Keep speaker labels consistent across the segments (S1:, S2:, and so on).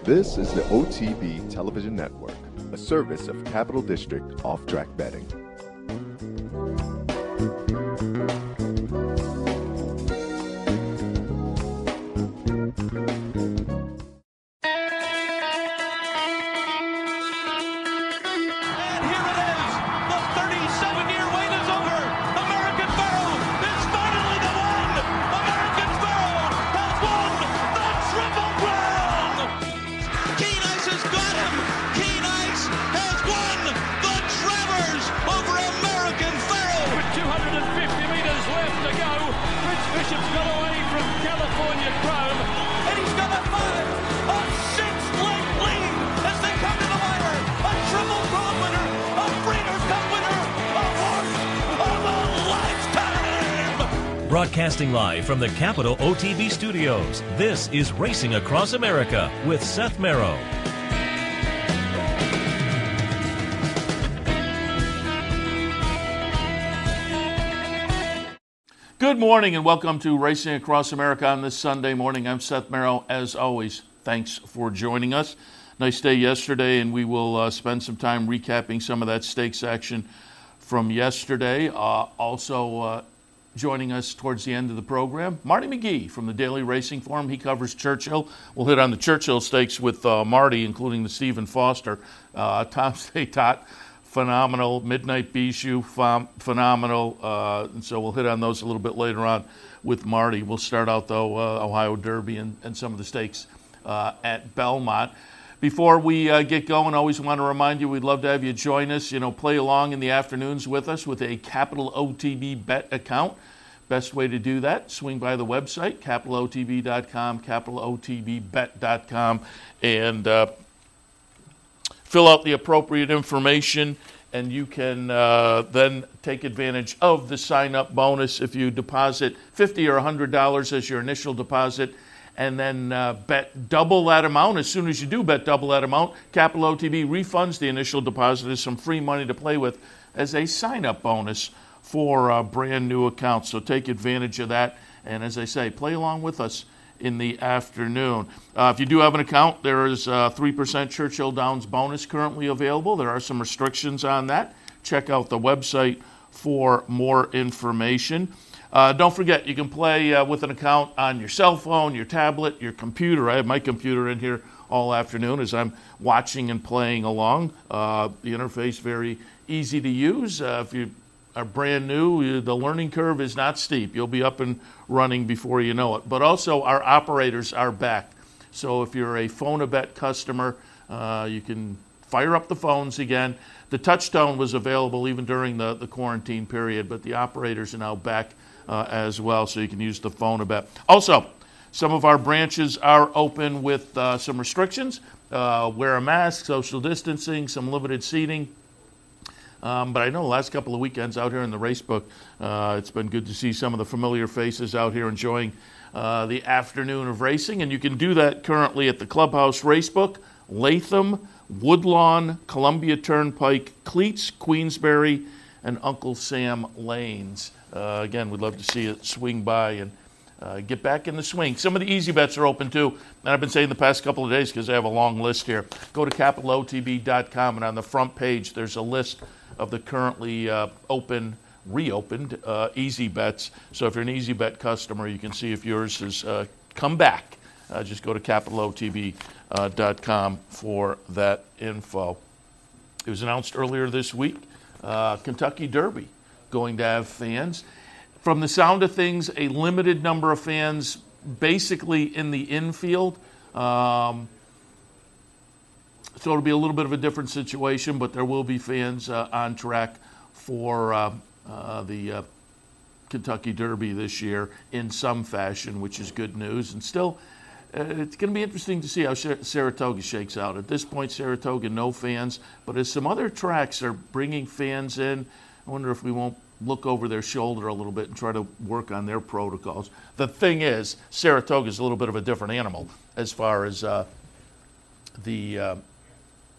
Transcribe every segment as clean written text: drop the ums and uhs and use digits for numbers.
S1: This is the OTB Television Network, a service of Capital District Off-Track Betting.
S2: Broadcasting live from the Capital OTB studios, this is Racing Across America with Seth Merrow.
S3: Good morning and welcome to Racing Across America on this Sunday morning. I'm Seth Merrow. As always, thanks for joining us. Nice day yesterday, and we will spend some time recapping some of that stakes action from yesterday. Also joining us towards the end of the program, Marty McGee from the Daily Racing Forum. He covers Churchill. We'll hit on the Churchill Stakes with Marty, including the Stephen Foster. Tom Statot, phenomenal. Midnight Bijou, phenomenal. And so we'll hit on those a little bit later on with Marty. We'll start out, though, Ohio Derby and some of the stakes at Belmont. Before we get going, I always want to remind you we'd love to have you join us. Play along in the afternoons with us with a Capital OTB Bet account. Best way to do that, swing by the website, capitalotb.com, capitalotbbet.com, and fill out the appropriate information, and you can then take advantage of the sign-up bonus if you deposit $50 or $100 as your initial deposit, and then bet double that amount. As soon as you do bet double that amount, Capital OTB refunds the initial deposit as some free money to play with as a sign-up bonus for brand new accounts. So take advantage of that. And as I say, play along with us in the afternoon. If you do have an account, there is a 3% Churchill Downs bonus currently available. There are some restrictions on that. Check out the website for more information. Don't forget, you can play with an account on your cell phone, your tablet, your computer. I have my computer in here all afternoon as I'm watching and playing along. The interface very easy to use. If you are brand new, the learning curve is not steep. You'll be up and running before you know it. But also, our operators are back. So if you're a Phone-A-Bet customer, you can fire up the phones again. The touchtone was available even during the quarantine period, but the operators are now back as well, so you can use the Phone-A-Bet. Also, some of our branches are open with some restrictions. Wear a mask, social distancing, some limited seating. But I know the last couple of weekends out here in the racebook, it's been good to see some of the familiar faces out here enjoying the afternoon of racing. And you can do that currently at the Clubhouse Racebook, Latham, Woodlawn, Columbia Turnpike, Cleats, Queensbury, and Uncle Sam Lanes. Again, we'd love to see it swing by and get back in the swing. Some of the easy bets are open too, and I've been saying the past couple of days because I have a long list here. Go to capitalotb.com, and on the front page there's a list of the currently reopened easy bets. So if you're an easy bet customer, you can see if yours has come back. Just go to capitalotb.com for that info. It was announced earlier this week, Kentucky Derby going to have fans. From the sound of things, a limited number of fans basically in the infield. So it'll be a little bit of a different situation, but there will be fans on track for the Kentucky Derby this year in some fashion, which is good news. And still, it's going to be interesting to see how Saratoga shakes out. At this point, Saratoga, no fans. But as some other tracks are bringing fans in, I wonder if we won't look over their shoulder a little bit and try to work on their protocols. The thing is, Saratoga is a little bit of a different animal as far as the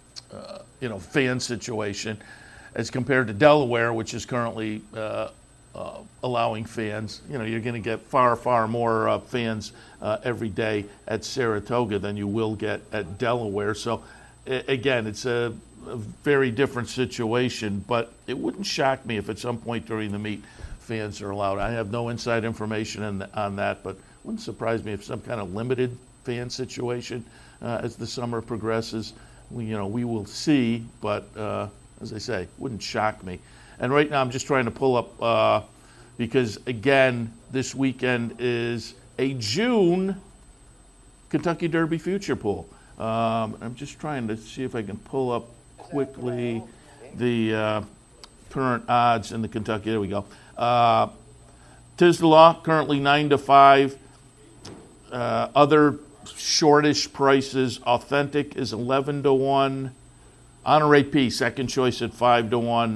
S3: fan situation as compared to Delaware, which is currently allowing fans. You're going to get far, far more fans every day at Saratoga than you will get at Delaware. So, again, it's a very different situation, but it wouldn't shock me if at some point during the meet fans are allowed. I have no inside information on that, but it wouldn't surprise me if some kind of limited fan situation as the summer progresses. We will see, but as I say, wouldn't shock me. And right now I'm just trying to pull up, because again, this weekend is a June Kentucky Derby future pool. I'm just trying to see if I can pull up quickly the current odds in the Kentucky. There we go. Tis the Law, currently 9-5. Other shortish prices, Authentic is 11-1. Honor AP, second choice at 5-1.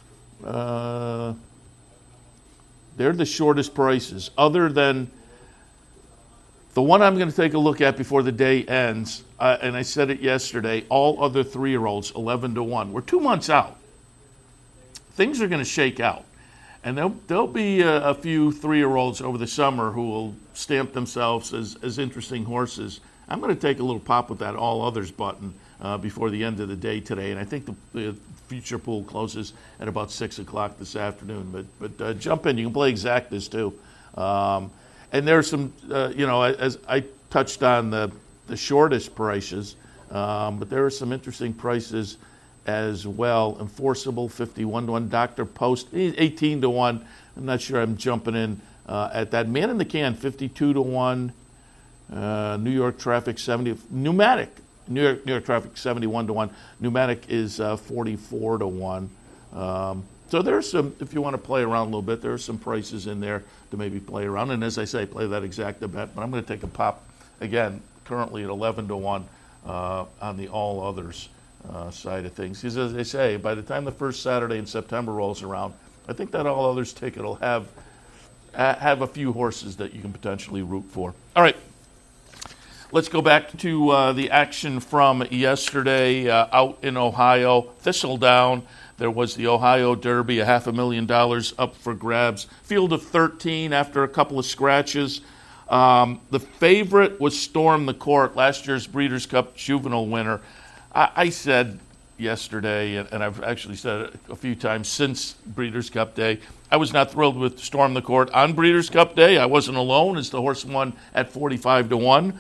S3: They're the shortest prices. Other than the one I'm going to take a look at before the day ends, and I said it yesterday, all other 3-year-olds, 11-1. We're 2 months out. Things are going to shake out. And there'll be a few 3-year-olds over the summer who will stamp themselves as interesting horses. I'm going to take a little pop with that All Others button before the end of the day today. And I think the future pool closes at about 6 o'clock this afternoon. But jump in. You can play Exactas too. And there's some, as I touched on the shortest prices, but there are some interesting prices as well. Enforceable, 51-1. Dr. Post, 18-1. I'm not sure I'm jumping in at that. Man in the Can, 52-1. New York Traffic, 70. Pneumatic, New York Traffic, 71-1. Pneumatic is 44-1. So there's some, if you want to play around a little bit, there are some prices in there to maybe play around. And as I say, play that Exacta bet. But I'm going to take a pop, again, currently at 11-1 on the All Others side of things. Because as I say, by the time the first Saturday in September rolls around, I think that All Others ticket will have a few horses that you can potentially root for. All right. Let's go back to the action from yesterday out in Ohio. Thistledown. There was the Ohio Derby, $500,000 up for grabs. Field of 13 after a couple of scratches. The favorite was Storm the Court, last year's Breeders' Cup Juvenile winner. I said yesterday, and I've actually said it a few times since Breeders' Cup Day, I was not thrilled with Storm the Court on Breeders' Cup Day. I wasn't alone as the horse won at 45-1.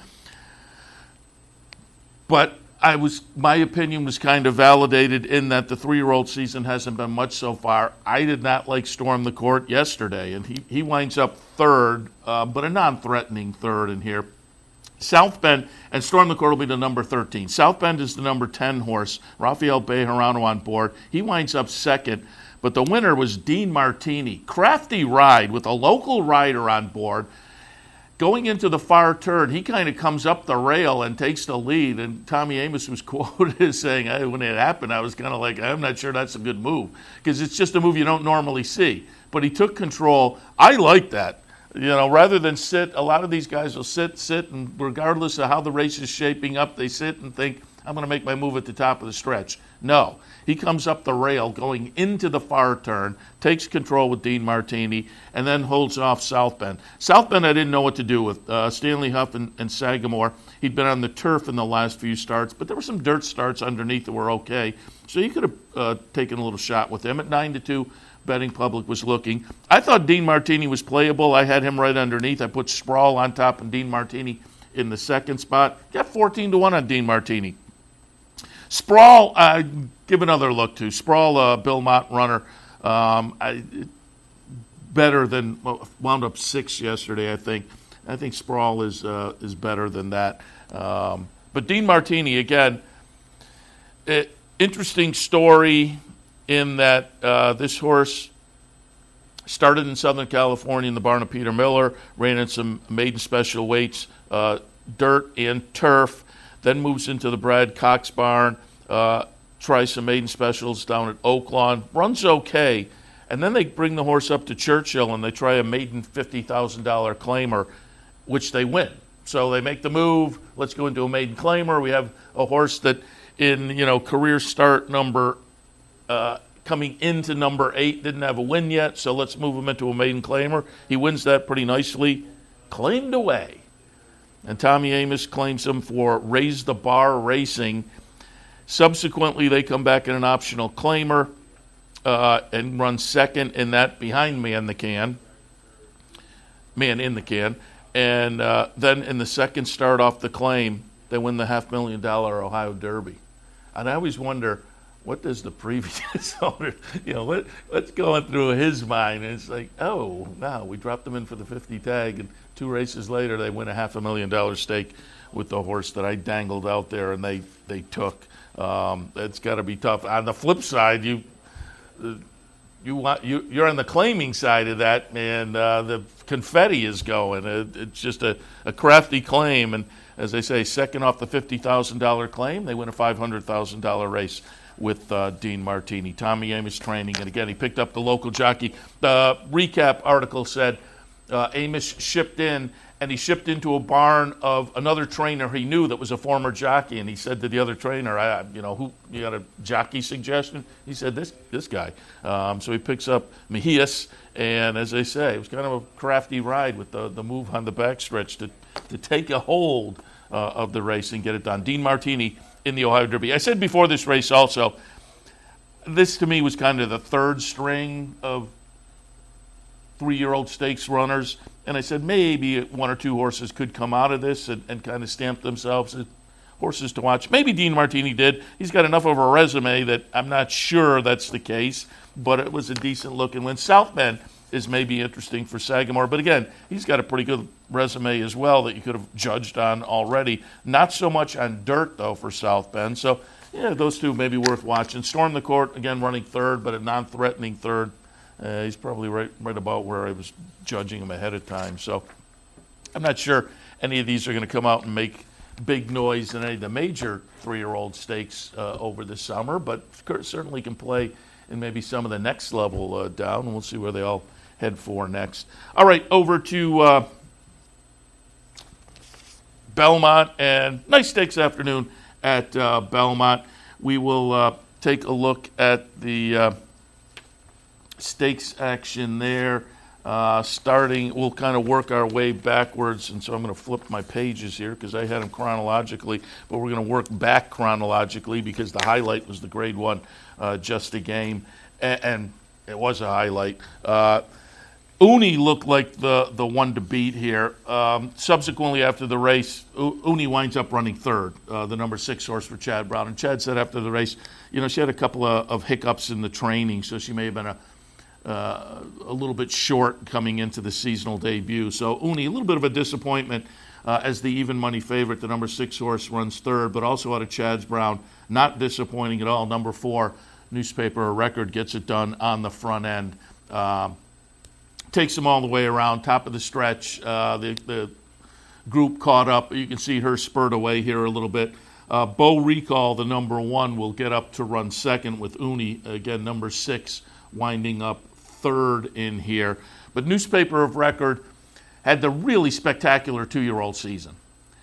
S3: But my opinion was kind of validated in that the 3-year-old season hasn't been much so far. I did not like Storm the Court yesterday, and he winds up third, but a non-threatening third in here. South Bend, and Storm the Court will be the number 13. South Bend is the number 10 horse. Rafael Bejarano on board. He winds up second, but the winner was Dean Martini. Crafty ride with a local rider on board. Going into the far turn, he kind of comes up the rail and takes the lead. And Tommy Amos was quoted as saying, when it happened, I was kind of like, I'm not sure that's a good move. Because it's just a move you don't normally see. But he took control. I like that. Rather than sit, a lot of these guys will sit, and regardless of how the race is shaping up, they sit and think, I'm going to make my move at the top of the stretch. No. He comes up the rail going into the far turn, takes control with Dean Martini, and then holds off South Bend. South Bend I didn't know what to do with. Stanley Huff and Sagamore. He'd been on the turf in the last few starts, but there were some dirt starts underneath that were okay. So you could have taken a little shot with him. At 9-2, betting public was looking. I thought Dean Martini was playable. I had him right underneath. I put Sprawl on top and Dean Martini in the second spot. Got 14-1 on Dean Martini. Sprawl, give another look to. Sprawl, Bill Mott runner, better than, wound up 6 yesterday, I think. I think Sprawl is better than that. But Dean Martini, again, interesting story in that this horse started in Southern California in the barn of Peter Miller, ran in some maiden special weights, dirt and turf, then moves into the Brad Cox barn, tries some maiden specials down at Oaklawn, runs okay, and then they bring the horse up to Churchill and they try a maiden $50,000 claimer, which they win. So they make the move, let's go into a maiden claimer. We have a horse that in, career start number coming into number 8, didn't have a win yet, so let's move him into a maiden claimer. He wins that pretty nicely. Claimed away. And Tommy Amos claims him for Raise the Bar Racing. Subsequently, they come back in an optional claimer and run second in that behind Man in the Can. And then in the second start off the claim, they win the $500,000 Ohio Derby. And I always wonder, what does the previous owner, what's going through his mind? And it's like, oh, wow, we dropped them in for the 50 tag, and 2 races later they win a $500,000 stake with the horse that I dangled out there, and they took. It's got to be tough. On the flip side, you're on the claiming side of that, and the confetti is going. It's just a crafty claim, and as they say, second off the $50,000 claim, they win a $500,000 race with Dean Martini. Tommy Amos training, and again, he picked up the local jockey. The recap article said Amos shipped in, and he shipped into a barn of another trainer he knew that was a former jockey, and he said to the other trainer, who you got a jockey suggestion? He said, this guy. So he picks up Mejias, and as they say, it was kind of a crafty ride with the move on the backstretch to take a hold of the race and get it done. Dean Martini in the Ohio Derby. I said before this race also, this to me was kind of the third string of 3-year-old stakes runners. And I said maybe 1 or 2 horses could come out of this and kind of stamp themselves as horses to watch. Maybe Dean Martini did. He's got enough of a resume that I'm not sure that's the case, but it was a decent looking win. South Bend is maybe interesting for Sagamore, but again, he's got a pretty good resume as well that you could have judged on already. Not so much on dirt, though, for South Bend. So, yeah, those two may be worth watching. Storm the Court, again, running third, but a non-threatening third. He's probably right about where I was judging him ahead of time. So I'm not sure any of these are going to come out and make big noise in any of the major 3-year-old stakes over the summer, but certainly can play in maybe some of the next level down, and we'll see where they all head for next. All right, over to Belmont, and nice stakes afternoon at Belmont. We will take a look at the stakes action there. Starting, we'll kind of work our way backwards, and so I'm going to flip my pages here because I had them chronologically, but we're going to work back chronologically because the highlight was the Grade 1 Just a Game, and it was a highlight. Uni looked like the one to beat here. Subsequently, after the race, Uni winds up running third, the number 6 horse for Chad Brown. And Chad said after the race, she had a couple of hiccups in the training, so she may have been a little bit short coming into the seasonal debut. So Uni, a little bit of a disappointment as the even money favorite. The number 6 horse runs third, but also out of Chad Brown, not disappointing at all. Number 4, Newspaper Record, gets it done on the front end. Takes them all the way around, top of the stretch. The group caught up. You can see her spurred away here a little bit. Bo Recall, the number 1, will get up to run second with Uni. Again, number 6 winding up third in here. But Newspaper of Record had the really spectacular 2-year-old season.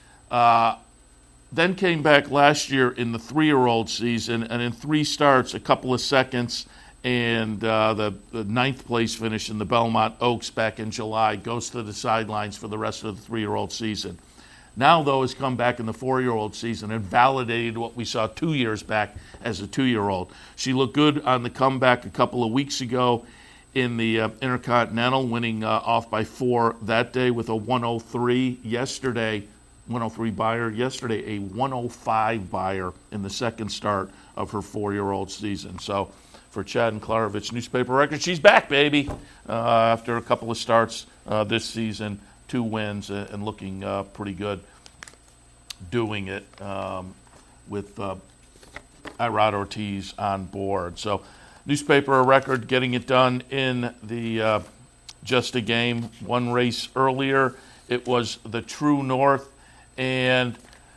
S3: Then came back last year in the 3-year-old season, and in 3 starts, a couple of seconds, and the 9th place finish in the Belmont Oaks back in July, goes to the sidelines for the rest of the 3-year-old season. Now, though, has come back in the 4-year-old season and validated what we saw 2 years back as a 2-year-old. She looked good on the comeback a couple of weeks ago in the Intercontinental, winning off by 4 that day with a 103 yesterday. 103 buyer yesterday, a 105 buyer in the second start of her 4-year-old season. So for Chad and Klarovich, Newspaper Record, she's back, baby, after a couple of starts this season, 2 wins, and looking pretty good doing it with Irad Ortiz on board. So Newspaper Record getting it done in the Just a Game. 1 race earlier, it was the True North. And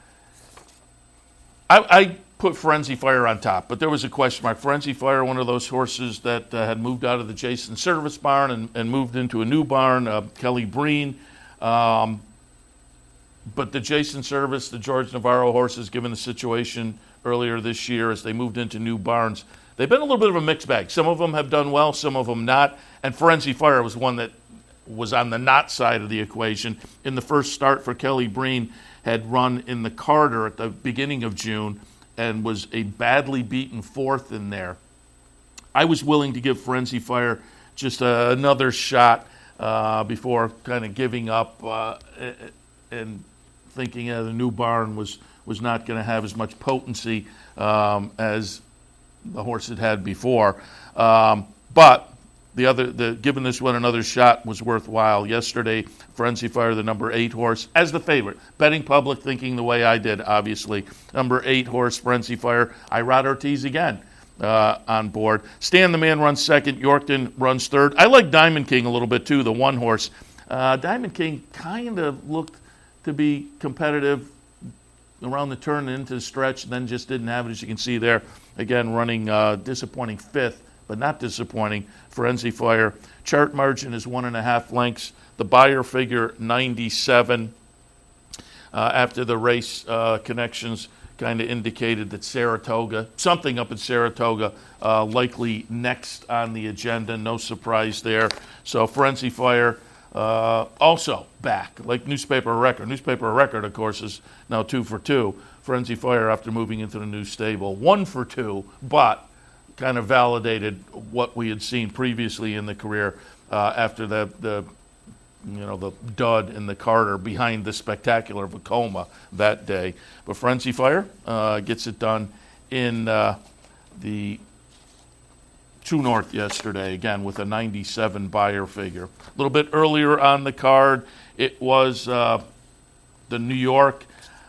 S3: I put Frenzy Fire on top, but there was a question mark. Frenzy Fire, one of those horses that had moved out of the Jason Service barn and moved into a new barn, Kelly Breen. But the Jason Service, the George Navarro horses, given the situation earlier this year as they moved into new barns, they've been a little bit of a mixed bag. Some of them have done well, some of them not. And Frenzy Fire was one that was on the not side of the equation. In the first start for Kelly Breen, had run in the Carter at the beginning of June and was a badly beaten fourth in there. I was willing to give Frenzy Fire just another shot before kind of giving up and thinking the new barn was not going to have as much potency as the horse had before. But giving this one another shot was worthwhile. Yesterday, Frenzy Fire, the number 8 horse, as the favorite. Betting public thinking the way I did, obviously. Number 8 horse, Frenzy Fire. Irod Ortiz again on board. Stan the Man runs second. Yorkton runs third. I like Diamond King a little bit too, the 1 horse. Diamond King kind of looked to be competitive around the turn and into the stretch, and then just didn't have it, as you can see there. Again, running disappointing 5th, but not disappointing. Frenzy Fire. Chart margin is 1.5 lengths. The buyer figure 97. After the race, connections kind of indicated that Saratoga, something up in Saratoga, likely next on the agenda. No surprise there. So Frenzy Fire also back, like Newspaper Record. Newspaper Record, of course, is now 2 for 2. Frenzy Fire, after moving into the new stable, 1 for 2, but kind of validated what we had seen previously in the career after the dud in the Carter behind the spectacular Vekoma that day. But Frenzy Fire gets it done in the True North yesterday, again with a 97 buyer figure. A little bit earlier on the card, it was the New York.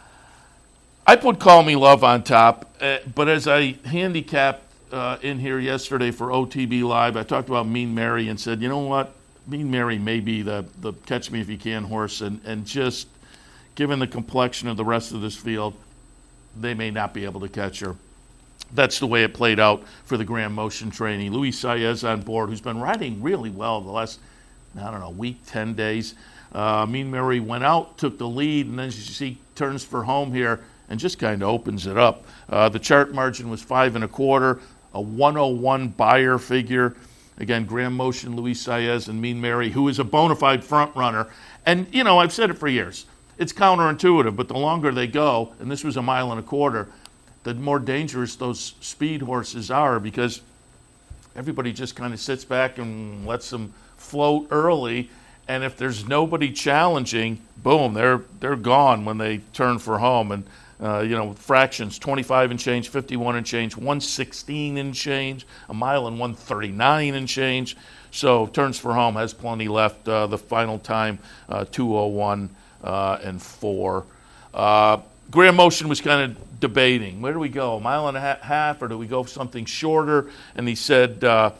S3: I put Call Me Love on top, but as I handicapped in here yesterday for OTB Live, I talked about Mean Mary and said, you know what? Mean Mary may be the catch me if you can horse, and just given the complexion of the rest of this field, they may not be able to catch her. That's the way it played out for the Grand Motion trainee. Luis Saez on board, who's been riding really well the last, week, 10 days. Mean Mary went out, took the lead, and then she turns for home here and just kind of opens it up. The chart margin was 5 1/4, a 101 buyer figure. Again, Grand Motion, Luis Saez, and Mean Mary, who is a bona fide front runner. And, I've said it for years. It's counterintuitive, but the longer they go, and this was 1 1/4, the more dangerous those speed horses are, because everybody just kind of sits back and lets them float early. And if there's nobody challenging, boom, they're gone when they turn for home. And fractions, 25 and change, 51 and change, 116 and change, 1:139 and change. So turns for home, has plenty left. The final time, 2:01 and 4. Grand Motion was kind of debating, where do we go, 1.5 miles, or do we go something shorter? And he said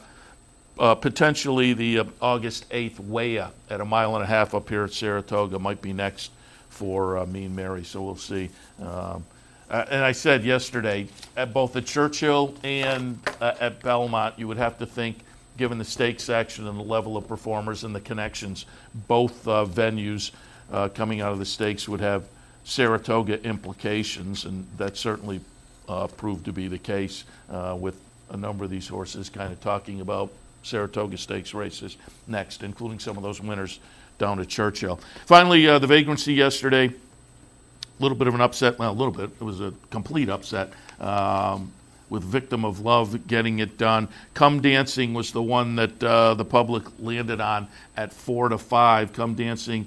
S3: potentially the August 8th weigh-in at 1.5 miles up here at Saratoga might be next for Mean Mary, so we'll see. And I said yesterday, at both at Churchill and at Belmont, you would have to think, given the stakes action and the level of performers and the connections, both venues coming out of the stakes would have Saratoga implications, and that certainly proved to be the case with a number of these horses kind of talking about Saratoga Stakes races next, including some of those winners down at Churchill. Finally, the vagrancy yesterday, a little bit of an upset. Well, a little bit. It was a complete upset with Victim of Love getting it done. Come Dancing was the one that the public landed on at 4-5. Come Dancing,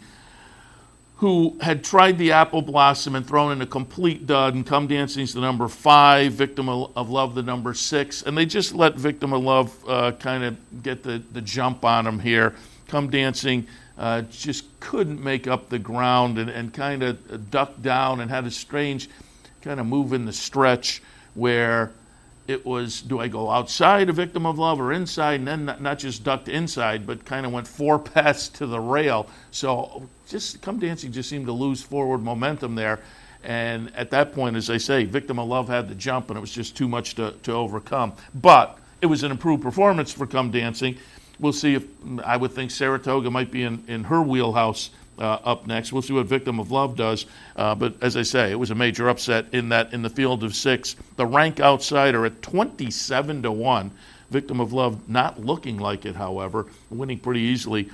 S3: who had tried the Apple Blossom and thrown in a complete dud, and Come Dancing's the number 5, Victim of Love the number 6, and they just let Victim of Love kind of get the jump on him here. Come Dancing just couldn't make up the ground and kind of ducked down and had a strange kind of move in the stretch where it was, do I go outside a Victim of Love or inside? And then not just ducked inside, but kind of went 4 passes to the rail. So just Come Dancing just seemed to lose forward momentum there. And at that point, as I say, Victim of Love had the jump, and it was just too much to overcome. But it was an improved performance for Come Dancing. We'll see if, I would think Saratoga might be in her wheelhouse up next. We'll see what Victim of Love does. But as I say, it was a major upset in the field of 6. The rank outsider at 27-1. Victim of Love not looking like it, however, winning pretty easily.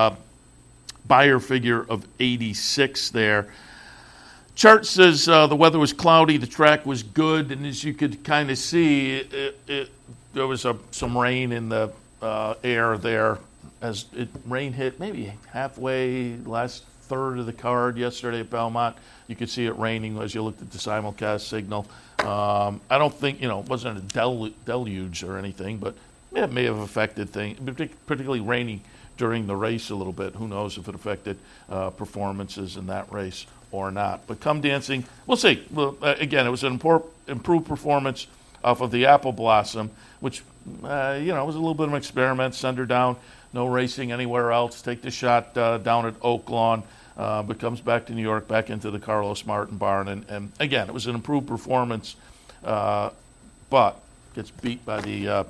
S3: Buyer figure of 86 there. Chart says the weather was cloudy, the track was good, and as you could kind of see, there was some rain in the air there as rain hit maybe halfway last third of the card yesterday at Belmont. You could see it raining as you looked at the simulcast signal. I don't think, it wasn't a deluge or anything, but it may have affected things, particularly raining during the race a little bit. Who knows if it affected performances in that race or not. But come dancing, we'll see. Well, again, it was an improved performance off of the Apple Blossom, which, was a little bit of an experiment. Send her down, no racing anywhere else. Take the shot down at Oaklawn, but comes back to New York, back into the Carlos Martin barn. And again, it was an improved performance, but gets beat by the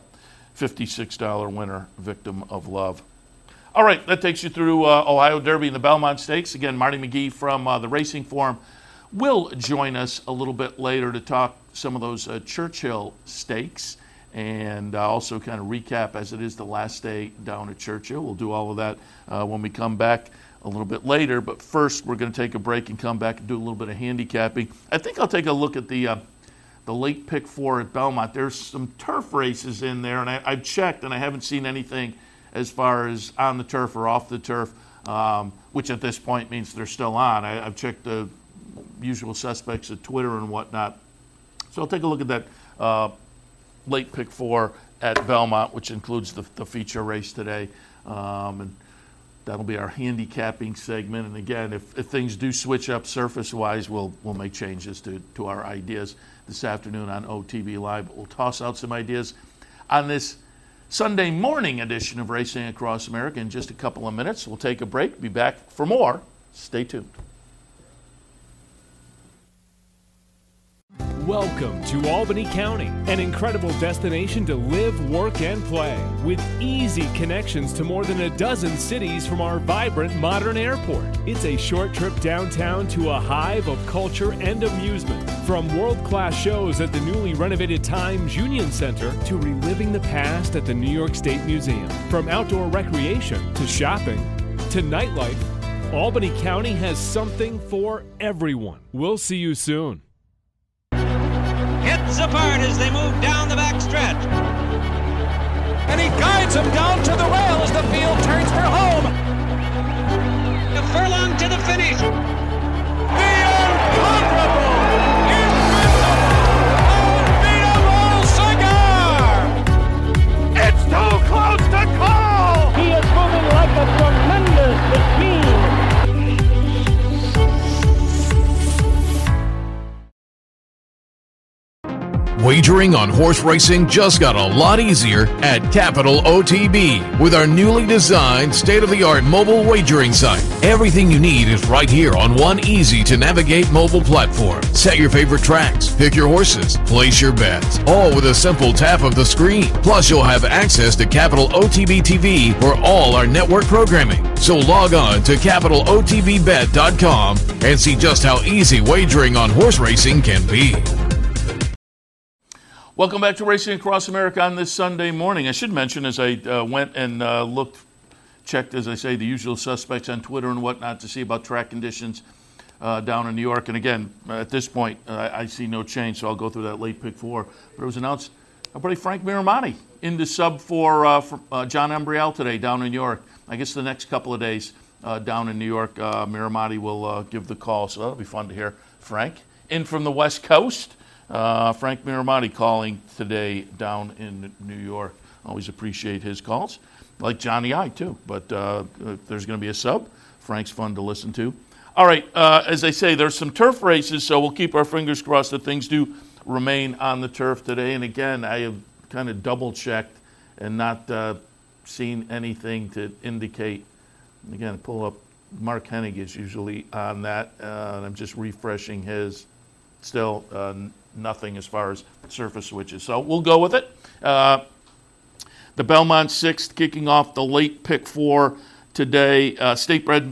S3: $56 winner, Victim of Love. All right, that takes you through Ohio Derby and the Belmont Stakes. Again, Marty McGee from the Racing Forum will join us a little bit later to talk some of those Churchill Stakes and also kind of recap, as it is the last day down at Churchill. We'll do all of that when we come back a little bit later. But first, we're going to take a break and come back and do a little bit of handicapping. I think I'll take a look at the late pick 4 at Belmont. There's some turf races in there, and I've checked, and I haven't seen anything as far as on the turf or off the turf, which at this point means they're still on. I've checked the usual suspects at Twitter and whatnot. So I'll take a look at that late pick 4 at Belmont, which includes the feature race today. And that'll be our handicapping segment. And again, if things do switch up surface-wise, we'll make changes to our ideas this afternoon on OTB Live. But we'll toss out some ideas on this Sunday morning edition of Racing Across America in just a couple of minutes. We'll take a break, be back for more. Stay tuned.
S4: Welcome to Albany County, an incredible destination to live, work, and play, with easy connections to more than a dozen cities from our vibrant modern airport. It's a short trip downtown to a hive of culture and amusement, from world-class shows at the newly renovated Times Union Center to reliving the past at the New York State Museum. From outdoor recreation to shopping to nightlife, Albany County has something for everyone. We'll see you soon.
S5: Hits apart as they move down the back stretch.
S6: And he guides him down to the rail as the field turns for home.
S5: A furlong to the finish.
S6: The incomparable, unbeatable Cigar!
S7: It's too close to call!
S8: He is moving like a tremendous machine.
S9: Wagering on horse racing just got a lot easier at Capital OTB with our newly designed state-of-the-art mobile wagering site. Everything you need is right here on one easy-to-navigate mobile platform. Set your favorite tracks, pick your horses, place your bets, all with a simple tap of the screen. Plus, you'll have access to Capital OTB TV for all our network programming. So log on to CapitalOTBBet.com and see just how easy wagering on horse racing can be.
S3: Welcome back to Racing Across America on this Sunday morning. I should mention, as I went and checked, as I say, the usual suspects on Twitter and whatnot to see about track conditions down in New York. And again, at this point, I see no change, so I'll go through that late pick 4. But it was announced our buddy Frank Miramati into sub for John Embriel today down in New York. I guess the next couple of days down in New York, Miramati will give the call, so that'll be fun to hear Frank in from the West Coast. Frank Miramati calling today down in New York. Always appreciate his calls. Like Johnny I, too. But if there's going to be a sub, Frank's fun to listen to. All right, as I say, there's some turf races, so we'll keep our fingers crossed that things do remain on the turf today. And again, I have kind of double-checked and not seen anything to indicate. Again, pull up Mark Hennig is usually on that, and I'm just refreshing his. Still nothing as far as surface switches. So we'll go with it. The Belmont 6th kicking off the late pick 4 today. State-bred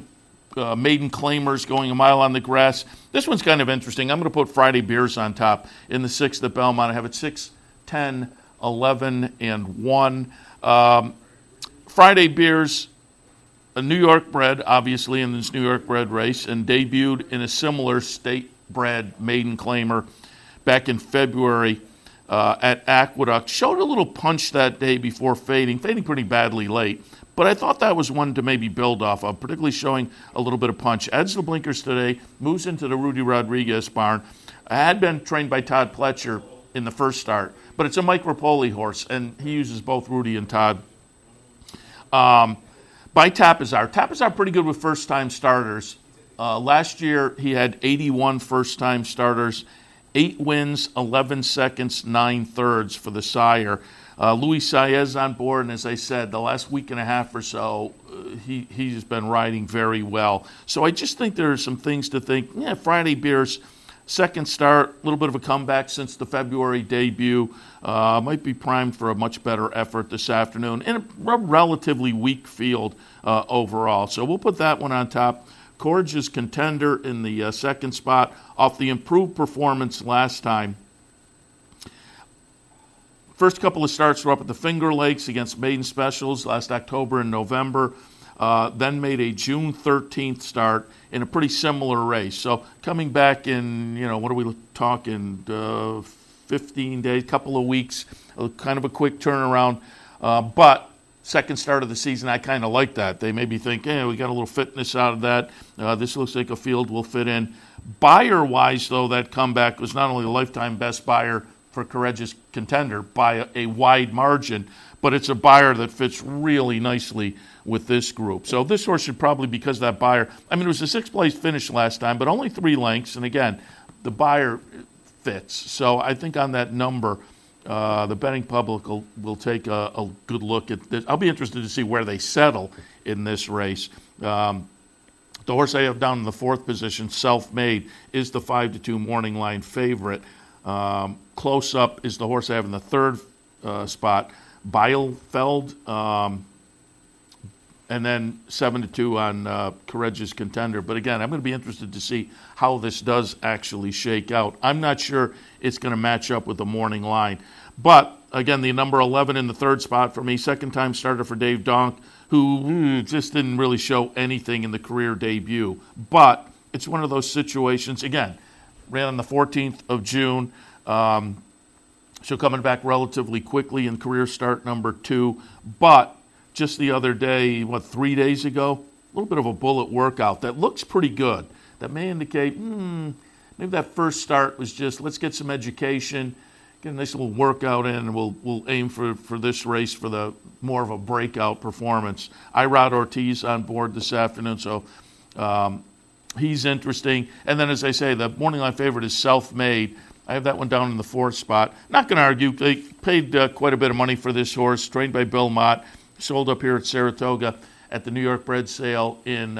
S3: maiden claimers going a mile on the grass. This one's kind of interesting. I'm going to put Friday Beers on top in the 6th at Belmont. I have it 6, 10, 11, and 1. Friday Beers, a New York bred, obviously, in this New York bred race, and debuted in a similar state-bred maiden claimer back in February at Aqueduct. Showed a little punch that day before fading pretty badly late. But I thought that was one to maybe build off of, particularly showing a little bit of punch. Adds the blinkers today, moves into the Rudy Rodriguez barn. I had been trained by Todd Pletcher in the first start, but it's a Mike Rapoli horse, and he uses both Rudy and Todd. By Tapizar. Tapizar pretty good with first-time starters. Last year, he had 81 first-time starters, 8 wins, 11 seconds, 9 thirds for the sire. Luis Saez on board, and as I said, the last week and a half or so, he's been riding very well. So I just think there are some things to think. Friday Beers, second start, a little bit of a comeback since the February debut. Might be primed for a much better effort this afternoon in a relatively weak field overall. So we'll put that one on top. Courageous Contender in the second spot off the improved performance last time. First couple of starts were up at the Finger Lakes against Maiden Specials last October and November. Then made a June 13th start in a pretty similar race. So coming back in, what are we talking, 15 days, couple of weeks, kind of a quick turnaround. But second start of the season, I kind of like that. They maybe think, we got a little fitness out of that. This looks like a field will fit in. Buyer-wise, though, that comeback was not only the lifetime best buyer for Courageous Contender by a wide margin, but it's a buyer that fits really nicely with this group. So this horse should probably, because of that buyer, it was a 6th place finish last time, but only 3 lengths, and again, the buyer fits. So I think on that number, the betting public will take a good look at this. I'll be interested to see where they settle in this race. The horse I have down in the 4th position, Self Made, is the 5-2 morning line favorite. Close Up is the horse I have in the 3rd spot, Bielefeld, and then 7-2 on Courageous Contender. But again, I'm going to be interested to see how this does actually shake out. I'm not sure it's going to match up with the morning line. But again, the number 11 in the 3rd spot for me, second-time starter for Dave Donk, who just didn't really show anything in the career debut. But it's one of those situations, again, ran on the 14th of June. So coming back relatively quickly in career start number 2. But just the other day, 3 days ago, a little bit of a bullet workout that looks pretty good. That may indicate, maybe that first start was just, let's get some education, get a nice little workout in, and we'll aim for this race for the more of a breakout performance. Irod Ortiz on board this afternoon, so he's interesting. And then, as I say, the morning line favorite is Self Made. I have that one down in the 4th spot. Not going to argue. They paid quite a bit of money for this horse, trained by Bill Mott, sold up here at Saratoga at the New York Bred Sale in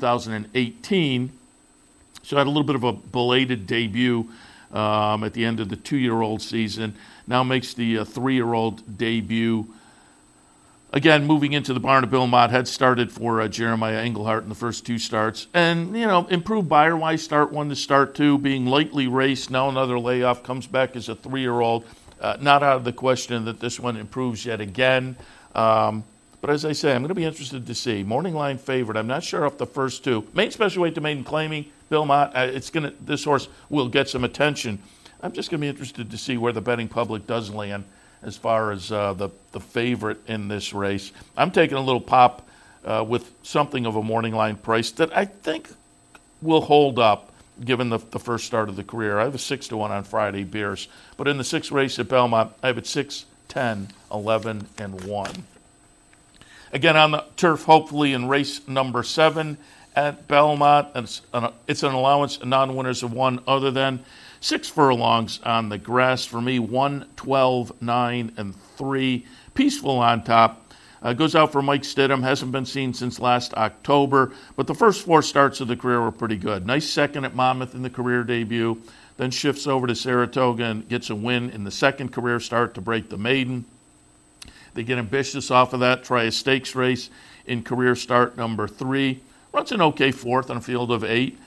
S3: 2018. So I had a little bit of a belated debut at the end of the 2-year-old season. Now makes the 3-year-old debut. Again, moving into the barn of Bill Mott, had started for Jeremiah Englehart in the first 2 starts. And, improved buyer-wise, start 1 to start 2, being lightly raced. Now another layoff, comes back as a 3-year-old. Not out of the question that this one improves yet again. But as I say, I'm going to be interested to see. Morning line favorite. I'm not sure off the first 2. Main special weight to maiden claiming, Bill Mott. This horse will get some attention. I'm just going to be interested to see where the betting public does land as far as the favorite in this race. I'm taking a little pop with something of a morning line price that I think will hold up given the first start of the career. I have a 6-1 on Friday Beers. But in the 6th race at Belmont, I have it 6, 10, 11, and 1. Again, on the turf, hopefully in race number 7 at Belmont, and it's an allowance of non-winners of 1 other than 6 furlongs on the grass for me, 1, 12, 9, and 3. Peaceful on top. Goes out for Mike Stidham. Hasn't been seen since last October, but the first 4 starts of the career were pretty good. Nice second at Monmouth in the career debut, then shifts over to Saratoga and gets a win in the second career start to break the maiden. They get ambitious off of that, try a stakes race in career start number 3. runs an okay fourth on a field of 8.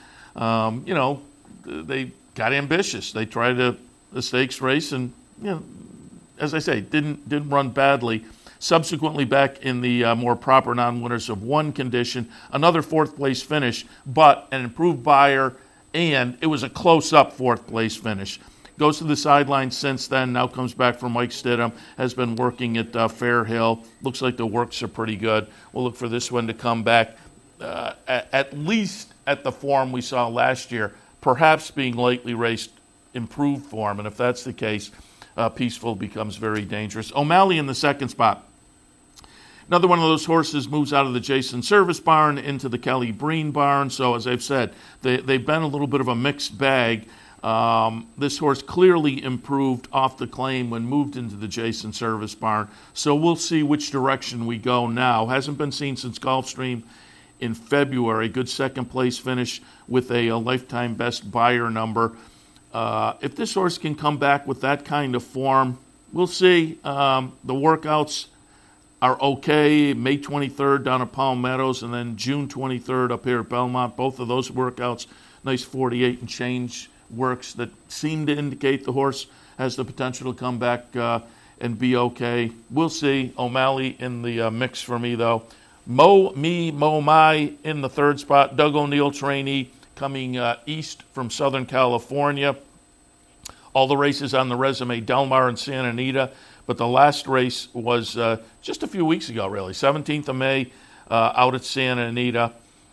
S3: They got ambitious. They tried the stakes race and, as I say, didn't run badly. Subsequently, back in the more proper non-winners of 1 condition, another fourth-place finish, but an improved Beyer, and it was a close-up fourth-place finish. Goes to the sidelines since then, now comes back from Mike Stidham, has been working at Fair Hill. Looks like the works are pretty good. We'll look for this one to come back at least at the form we saw last year, perhaps being lightly raced, improved form, and if that's the case, Peaceful becomes very dangerous. O'Malley in the second spot. Another one of those horses moves out of the Jason Service barn into the Kelly Breen barn. So as I've said, they've been a little bit of a mixed bag. This horse clearly improved off the claim when moved into the Jason Service barn. So we'll see which direction we go now. Hasn't been seen since Gulfstream in February. Good second place finish with a lifetime best Beyer number. If this horse can come back with that kind of form, we'll see. The workouts are okay. May 23rd down at Palm Meadows, and then June 23rd up here at Belmont. Both of those workouts, nice 48 and change works that seem to indicate the horse has the potential to come back and be okay. We'll see. O'Malley in the mix for me, though. Mo My in the third spot. Doug O'Neill trainee coming east from Southern California. All the races on the resume, Del Mar and Santa Anita. But the last race was just a few weeks ago, really, 17th of May out at Santa Anita.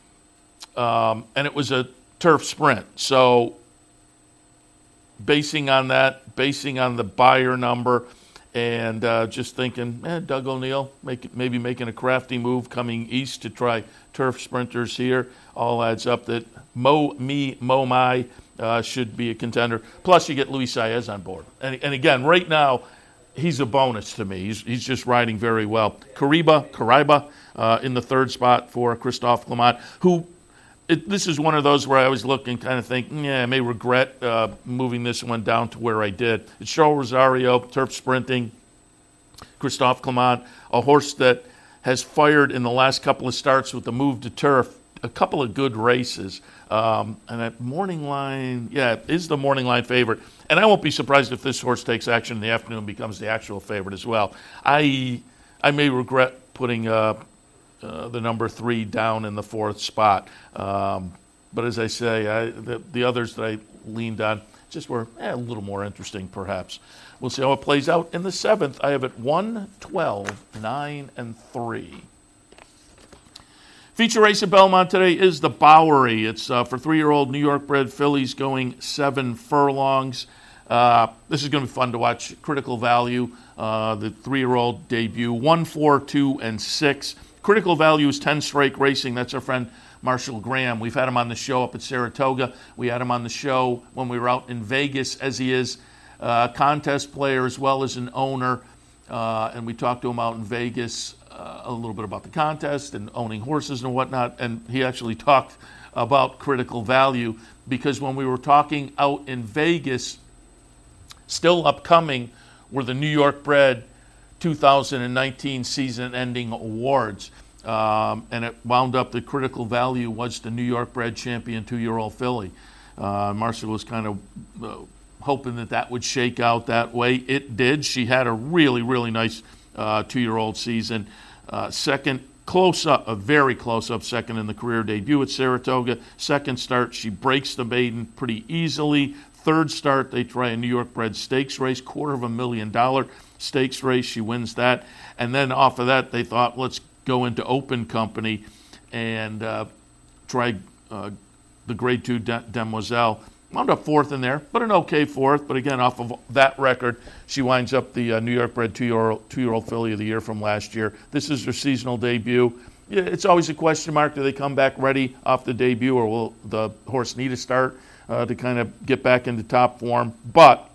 S3: And it was a turf sprint. So basing on the Beyer number, and just thinking, Doug O'Neill maybe making a crafty move coming east to try turf sprinters here. All adds up that Mo My should be a contender. Plus, you get Luis Saez on board. And again, right now, he's a bonus to me. He's just riding very well. Kariba in the third spot for Christophe Clement, who this is one of those where I always look and kind of think, I may regret moving this one down to where I did. It's Charles Rosario, turf sprinting. Christophe Clement, a horse that has fired in the last couple of starts with the move to turf, a couple of good races. And that Morning Line, is the Morning Line favorite. And I won't be surprised if this horse takes action in the afternoon and becomes the actual favorite as well. I may regret putting the number 3 down in the fourth spot. But as I say, the others that I leaned on just were a little more interesting, perhaps. We'll see how it plays out in the seventh. I have it 1, 12, 9, and 3. Feature race at Belmont today is the Bowery. It's for 3-year-old New York-bred fillies going 7 furlongs. This is going to be fun to watch. Critical Value, the 3-year-old debut, 1, 4, 2, and 6. Critical Value is 10 Strike Racing. That's our friend Marshall Graham. We've had him on the show up at Saratoga. We had him on the show when we were out in Vegas, as he is a contest player as well as an owner. And we talked to him out in Vegas a little bit about the contest and owning horses and whatnot. And he actually talked about Critical Value because when we were talking out in Vegas, still upcoming were the New York bred 2019 season-ending awards. And it wound up that Critical Value was the New York bred champion 2-year-old filly. Marcia was kind of hoping that would shake out that way. It did. She had a really, really nice 2-year-old season. Second, close-up, a very close-up second in the career debut at Saratoga. Second start, she breaks the maiden pretty easily. Third start, they try a New York bred stakes race, $250,000 stakes race. She wins that. And then off of that, they thought, let's go into open company and try the grade 2 Demoiselle. Wound up fourth in there, but an okay fourth. But again, off of that record, she winds up the New York bred 2-year-old filly of the year from last year. This is her seasonal debut. Yeah, it's always a question mark. Do they come back ready off the debut, or will the horse need a start to kind of get back into top form? But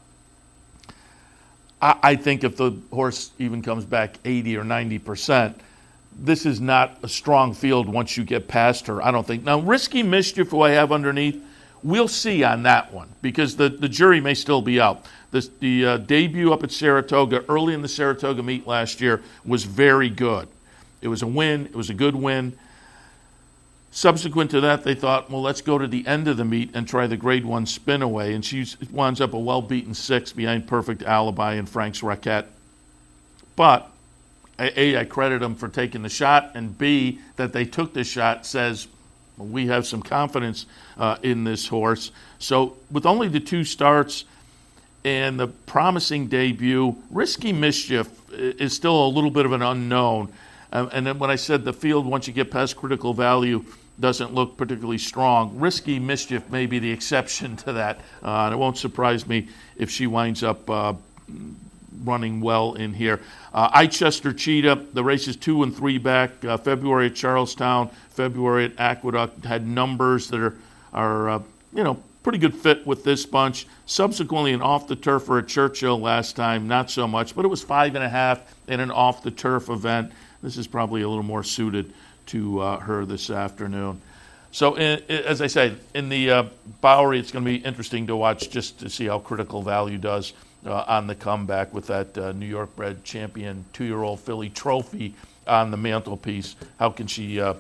S3: I think if the horse even comes back 80 or 90%, this is not a strong field once you get past her, I don't think. Now, Risky Mischief, who I have underneath, we'll see on that one because the jury may still be out. The debut up at Saratoga, early in the Saratoga meet last year, was very good. It was a win. It was a good win. Subsequent to that, they thought, well, let's go to the end of the meet and try the Grade 1 spin away. And she winds up a well-beaten 6 behind Perfect Alibi and Frank's Raquette. But, A, I credit them for taking the shot, and B, that they took the shot says, well, we have some confidence in this horse. So with only the 2 starts and the promising debut, Risky Mischief is still a little bit of an unknown. And then when I said the field, once you get past critical value, doesn't look particularly strong, Risky Mischief may be the exception to that. And it won't surprise me if she winds up running well in here. Eichester Cheetah, the races 2 and 3 back, February at Charlestown, February at Aqueduct, had numbers that are pretty good fit with this bunch. Subsequently, an off-the-turfer at Churchill last time, not so much, but it was 5.5 in an off-the-turf event. This is probably a little more suited to her this afternoon. So, as I said, in the Bowery, it's going to be interesting to watch just to see how Critical Value does on the comeback with that New York-bred champion 2-year-old filly Trophy on the mantelpiece. How does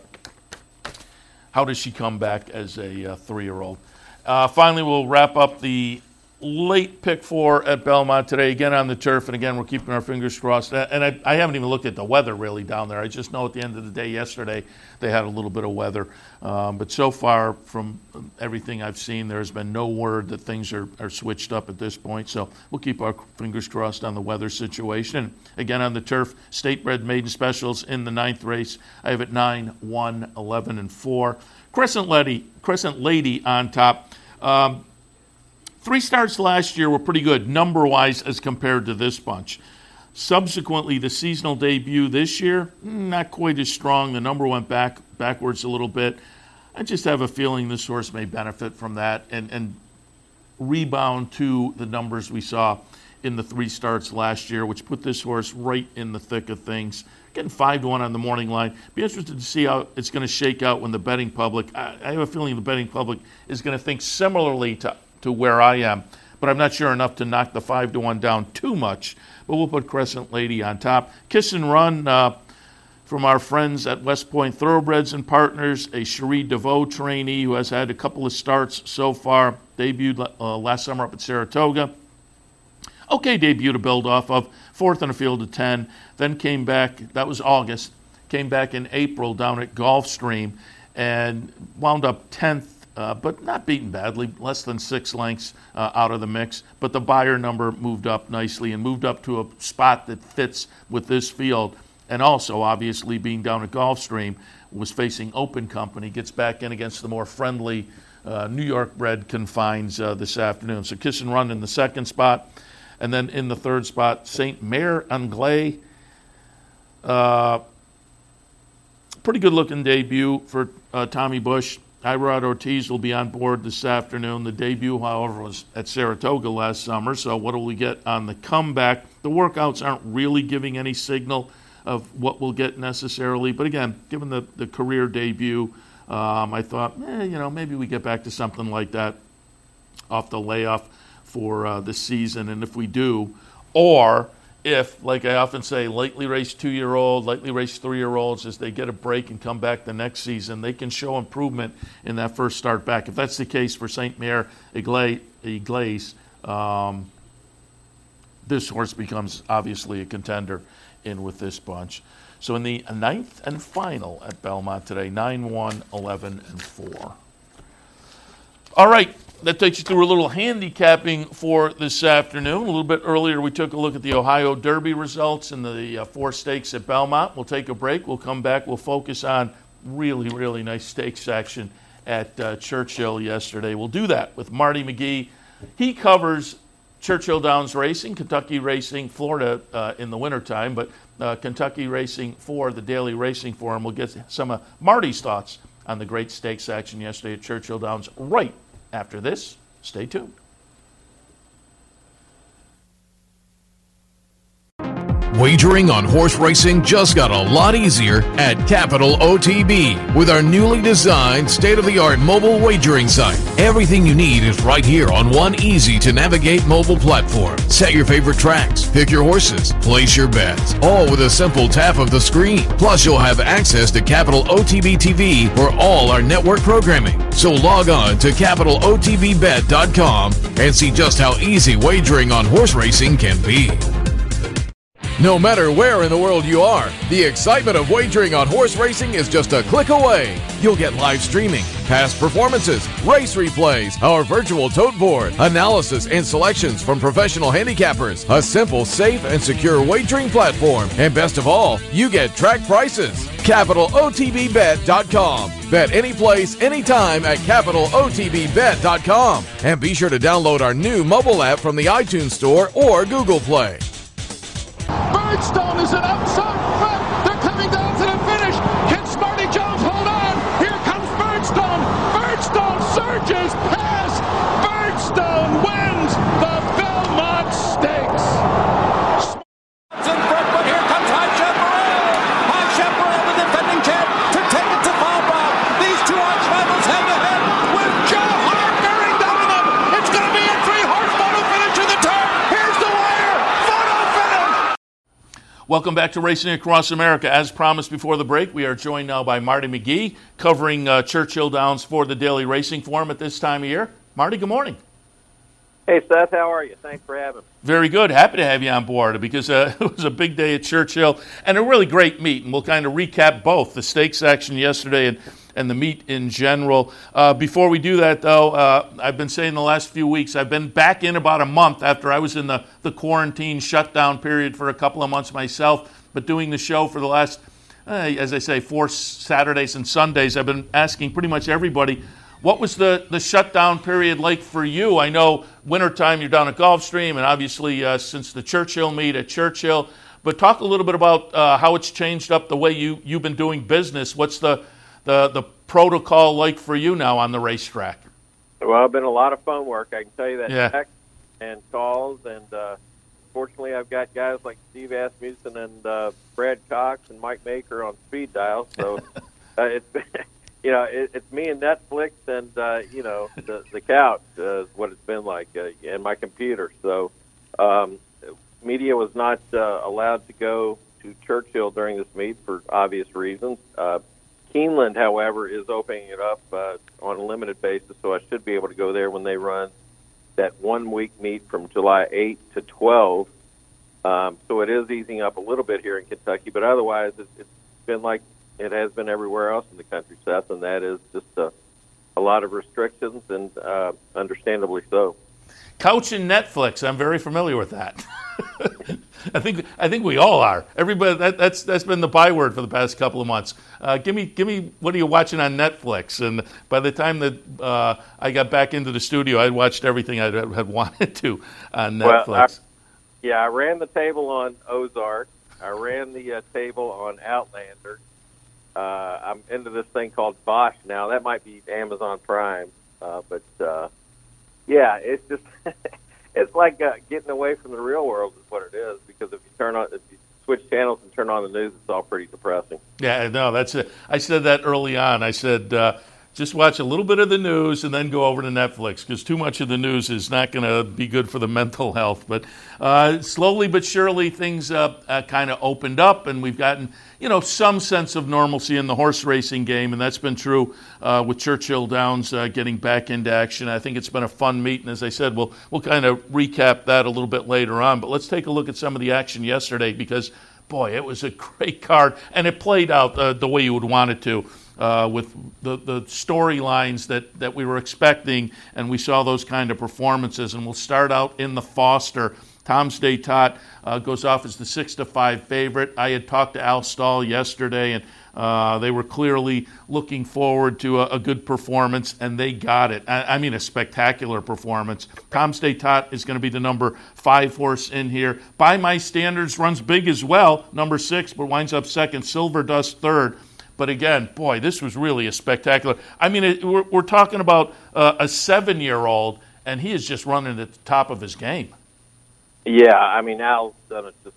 S3: she come back as a 3-year-old? Finally, we'll wrap up the late pick 4 at Belmont today, again on the turf, and again, we're keeping our fingers crossed. And I haven't even looked at the weather really down there. I just know at the end of the day yesterday they had a little bit of weather. But so far, from everything I've seen, there's been no word that things are switched up at this point. So we'll keep our fingers crossed on the weather situation. Again, on the turf, state-bred maiden specials in the 9th race. I have it 9, 1, 11, and 4. Crescent Lady on top. 3 starts last year were pretty good, number-wise, as compared to this bunch. Subsequently, the seasonal debut this year, not quite as strong. The number went backwards a little bit. I just have a feeling this horse may benefit from that and rebound to the numbers we saw in the 3 starts last year, which put this horse right in the thick of things. Getting 5-1 on the morning line. Be interested to see how it's going to shake out when the betting public, I have a feeling the betting public is going to think similarly to where I am, but I'm not sure enough to knock the 5-1 down too much. But we'll put Crescent Lady on top. Kiss and Run from our friends at West Point Thoroughbreds and Partners, a Cherie DeVoe trainee who has had a couple of starts so far. Debuted last summer up at Saratoga. Okay debut to build off of. 4th in a field of 10. Then came back, that was August, came back in April down at Gulfstream and wound up 10th. But not beaten badly, less than 6 lengths out of the mix. But the buyer number moved up nicely and moved up to a spot that fits with this field. And also, obviously, being down at Gulfstream, was facing Open Company, gets back in against the more friendly New York-bred confines this afternoon. So Kiss and Run in the 2nd spot. And then in the 3rd spot, St. Mare Anglais. Pretty good-looking debut for Tommy Bush. Irod Ortiz will be on board this afternoon. The debut, however, was at Saratoga last summer, so what will we get on the comeback? The workouts aren't really giving any signal of what we'll get necessarily, but again, given the career debut, I thought, maybe we get back to something like that off the layoff for the season, and if we do, or if, like I often say, lightly raced 2-year-old, lightly raced 3-year-olds, as they get a break and come back the next season, they can show improvement in that first start back. If that's the case for St. Mare Anglais, this horse becomes obviously a contender in with this bunch. So in the 9th and final at Belmont today, 9, 1, 11, and 4. All right. That takes you through a little handicapping for this afternoon. A little bit earlier, we took a look at the Ohio Derby results and the 4 stakes at Belmont. We'll take a break. We'll come back. We'll focus on really, really nice stakes action at Churchill yesterday. We'll do that with Marty McGee. He covers Churchill Downs Racing, Kentucky Racing, Florida in the wintertime, but Kentucky Racing for the Daily Racing Forum. We'll get some of Marty's thoughts on the great stakes action yesterday at Churchill Downs right after this. Stay tuned.
S9: Wagering on horse racing just got a lot easier at Capital OTB with our newly designed state-of-the-art mobile wagering site. Everything you need is right here on one easy-to-navigate mobile platform. Set your favorite tracks, pick your horses, place your bets, all with a simple tap of the screen. Plus, you'll have access to Capital OTB TV for all our network programming. So log on to CapitalOTBBet.com and see just how easy wagering on horse racing can be. No matter where in the world you are, the excitement of wagering on horse racing is just a click away. You'll get live streaming, past performances, race replays, our virtual tote board, analysis and selections from professional handicappers, a simple, safe, and secure wagering platform, and best of all, you get track prices. CapitalOTBBet.com. Bet any place, anytime at CapitalOTBBet.com. And be sure to download our new mobile app from the iTunes Store or Google Play.
S7: Birdstone is an outside front. They're coming down to the finish. Can Smarty Jones hold on? Here comes Birdstone. Birdstone surges past. Birdstone wins the Belmont Stakes.
S6: In front, but here comes High Chaparral. High Chaparral, the defending champ, to take it to Bob. These two arch rivals head to head with Joe Hart bearing down on them. It's going to be a 3-horse photo finish in the turn. Here's the wire. Photo finish.
S3: Welcome back to Racing Across America. As promised before the break, we are joined now by Marty McGee, covering Churchill Downs for the Daily Racing Form at this time of year. Marty, good morning.
S10: Hey, Seth, how are you? Thanks for having me.
S3: Very good. Happy to have you on board because it was a big day at Churchill and a really great meet. And we'll kind of recap both the stakes action yesterday and the meet in general. Before we do that, though, I've been saying the last few weeks, I've been back in about a month after I was in the quarantine shutdown period for a couple of months myself, but doing the show for the last, as I say, 4 Saturdays and Sundays. I've been asking pretty much everybody, what was the shutdown period like for you? I know wintertime you're down at Gulfstream, and obviously since the Churchill meet at Churchill, but talk a little bit about how it's changed up the way you've been doing business. What's the protocol like for you now on the racetrack?
S10: Well, it's been a lot of phone work, I can tell you that.
S3: Yeah.
S10: Text and calls, and fortunately I've got guys like Steve Asmussen and Brad Cox and Mike Maker on speed dial, so it's it's me and Netflix and the couch is what it's been like, and my computer. So media was not allowed to go to Churchill during this meet for obvious reasons. Keeneland, however, is opening it up on a limited basis, so I should be able to go there when they run that 1-week meet from July 8 to 12. So it is easing up a little bit here in Kentucky, but otherwise it's been like it has been everywhere else in the country, Seth, and that is just a lot of restrictions, and understandably so.
S3: Couch and Netflix, I'm very familiar with that. I think we all are. Everybody, that's been the byword for the past couple of months. Give me what are you watching on Netflix? And by the time that I got back into the studio, I watched everything I had wanted to on Netflix.
S10: Well, I ran the table on Ozark. I ran the table on Outlander. I'm into this thing called Bosch now. That might be Amazon Prime, but it's just it's like getting away from the real world is what it is. Because if you switch channels and turn on the news, it's all pretty depressing.
S3: Yeah, no, that's it. I said that early on. I said just watch a little bit of the news and then go over to Netflix, because too much of the news is not going to be good for the mental health. But slowly but surely things kind of opened up, and we've gotten some sense of normalcy in the horse racing game, and that's been true with Churchill Downs getting back into action. I think it's been a fun meet, and as I said, we'll kind of recap that a little bit later on. But let's take a look at some of the action yesterday, because, boy, it was a great card, and it played out the way you would want it to. With the storylines that we were expecting, and we saw those kind of performances. And we'll start out in the Foster. Tom's Day Tot goes off as the 6-5 favorite. I had talked to Al Stahl yesterday, and they were clearly looking forward to a good performance, and they got it. I mean, a spectacular performance. Tom's Day Tot is going to be the number 5 horse in here. By my standards, runs big as well, number 6, but winds up second. Silver Dust third. But again, boy, this was really a spectacular. I mean, we're talking about a 7-year-old, and he is just running at the top of his game.
S10: Yeah, I mean, Al's done just a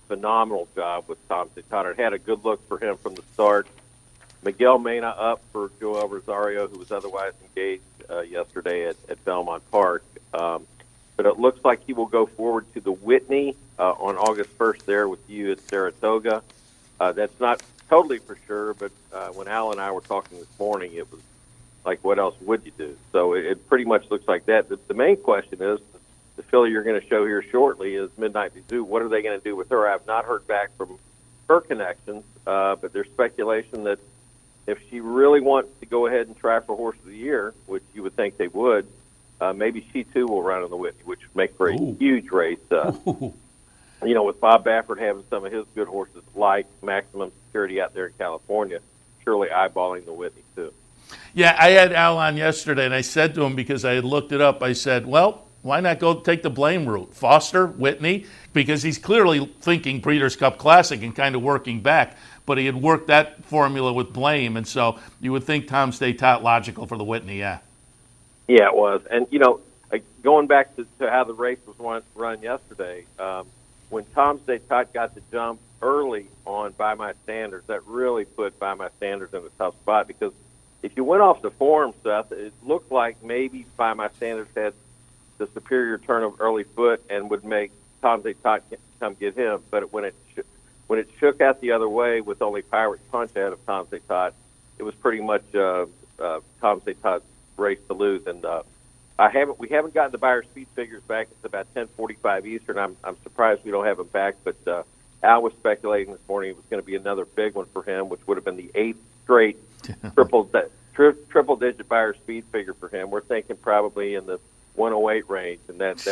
S10: phenomenal job with Tom's-Day Tot. It had a good look for him from the start. Miguel Mena up for Joel Rosario, who was otherwise engaged yesterday at Belmont Park. But it looks like he will go forward to the Whitney on August 1st there with you at Saratoga. That's not totally for sure, but when Al and I were talking this morning, it was like, what else would you do? So it pretty much looks like that. The main question is, the filly you're going to show here shortly is Midnight Bisou. What are they going to do with her? I've not heard back from her connections, but there's speculation that if she really wants to go ahead and try for Horse of the Year, which you would think they would, maybe she too will run on the Whitney, which would make for a huge race. With Bob Baffert having some of his good horses like Maximum Security out there in California, surely eyeballing the Whitney too.
S3: Yeah, I had Al on yesterday, and I said to him, because I had looked it up, I said, well, why not go take the blame route? Foster, Whitney, because he's clearly thinking Breeders' Cup Classic and kind of working back, but he had worked that formula with blame, and so you would think Tom's-Day Tot logical for the Whitney, yeah.
S10: Yeah, it was. And, going back to how the race was run yesterday, when Tom's-Day Tot got the jump early on By My Standards, that really put By My Standards in a tough spot, because if you went off the form, Seth, it looked like maybe By My Standards had the superior turn of early foot and would make Tom's-Day Tot come get him. But when it shook out the other way with only Pirate's Punch ahead of Tom's-Day Tot, it was pretty much Tom's-Day Tot's race to lose. And we haven't gotten the Beyer speed figures back. It's about 10:45 Eastern. I'm surprised we don't have them back. But Al was speculating this morning it was going to be another big one for him, which would have been the 8th straight triple-digit Beyer speed figure for him. We're thinking probably in the 108 range, and that's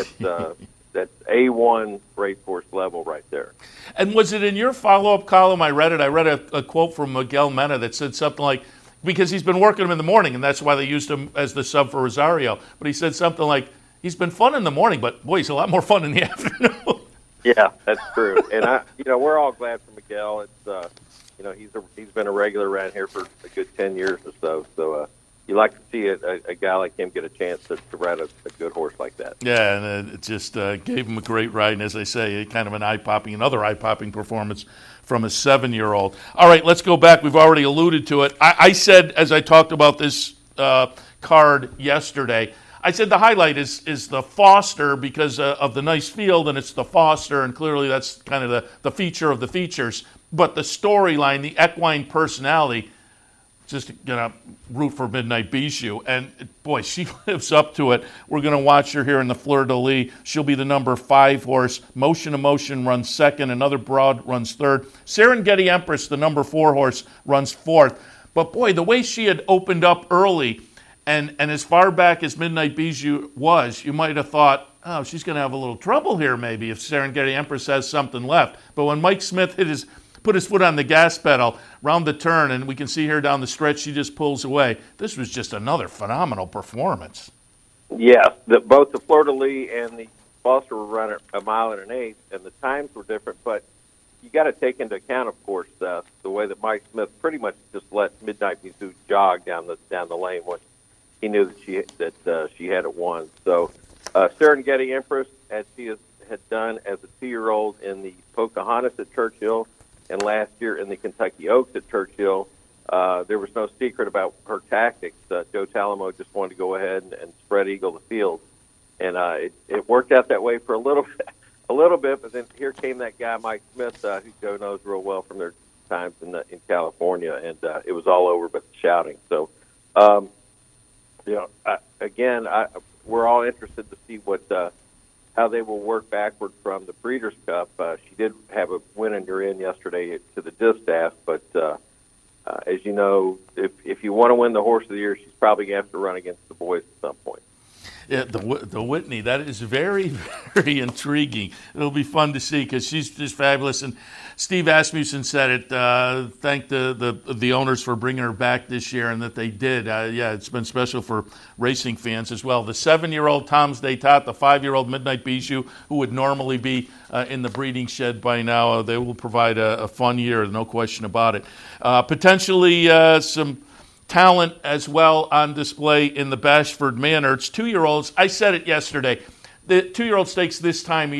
S10: A1 racehorse level right there.
S3: And was it in your follow-up column? I read a quote from Miguel Mena that said something like, because he's been working him in the morning, and that's why they used him as the sub for Rosario. But he said something like, he's been fun in the morning, but boy, he's a lot more fun in the afternoon.
S10: Yeah, that's true. And we're all glad for Miguel. It's he's been a regular around here for a good 10 years or so. So you like to see a guy like him get a chance to ride a good horse like that.
S3: Yeah, and it just gave him a great ride. And as I say, kind of another eye-popping performance from a 7-year-old. All right, let's go back. We've already alluded to it. I said, as I talked about this card yesterday, I said the highlight is the Foster because of the nice field, and it's the Foster, and clearly that's kind of the feature of the features. But the storyline, the equine personality, just going to root for Midnight Bijou. And, boy, she lives up to it. We're going to watch her here in the Fleur de Lis. She'll be the number 5 horse. Motion to Motion runs second. Another Broad runs third. Serengeti Empress, the number 4 horse, runs fourth. But, boy, the way she had opened up early, and as far back as Midnight Bijou was, you might have thought, oh, she's going to have a little trouble here maybe if Serengeti Empress has something left. But when Mike Smith put his foot on the gas pedal round the turn, and we can see her down the stretch, she just pulls away. This was just another phenomenal performance.
S10: Yes, both the Fleur de Lis and the Foster were running a mile and an eighth, and the times were different, but you got to take into account, of course, the way that Mike Smith pretty much just let Midnight Bisou jog down the lane once he knew that she had it won. So Serengeti Empress, as she had done as a 2-year-old in the Pocahontas at Churchill, and last year in the Kentucky Oaks at Churchill, there was no secret about her tactics. Joe Talamo just wanted to go ahead and spread eagle the field, and it worked out that way for a little bit. But then here came that guy Mike Smith, who Joe knows real well from their times in California, and it was all over but the shouting. So, we're all interested to see how they will work backward from the Breeders' Cup. She did have a win in your in yesterday to the distaff, but as you know, if you want to win the Horse of the Year, she's probably going to have to run against the boys at some point.
S3: Yeah, the Whitney, that is very, very intriguing. It'll be fun to see because she's just fabulous. And Steve Asmussen said it, thanked the owners for bringing her back this year, and that they did. It's been special for racing fans as well. The 7-year-old Tom's-Day Tot, the 5-year-old Midnight Bijou, who would normally be in the breeding shed by now, they will provide a fun year, no question about it. Potentially some talent as well on display in the Bashford Manor. It's 2-year-olds. I said it yesterday. The 2-year-old stakes this time of year,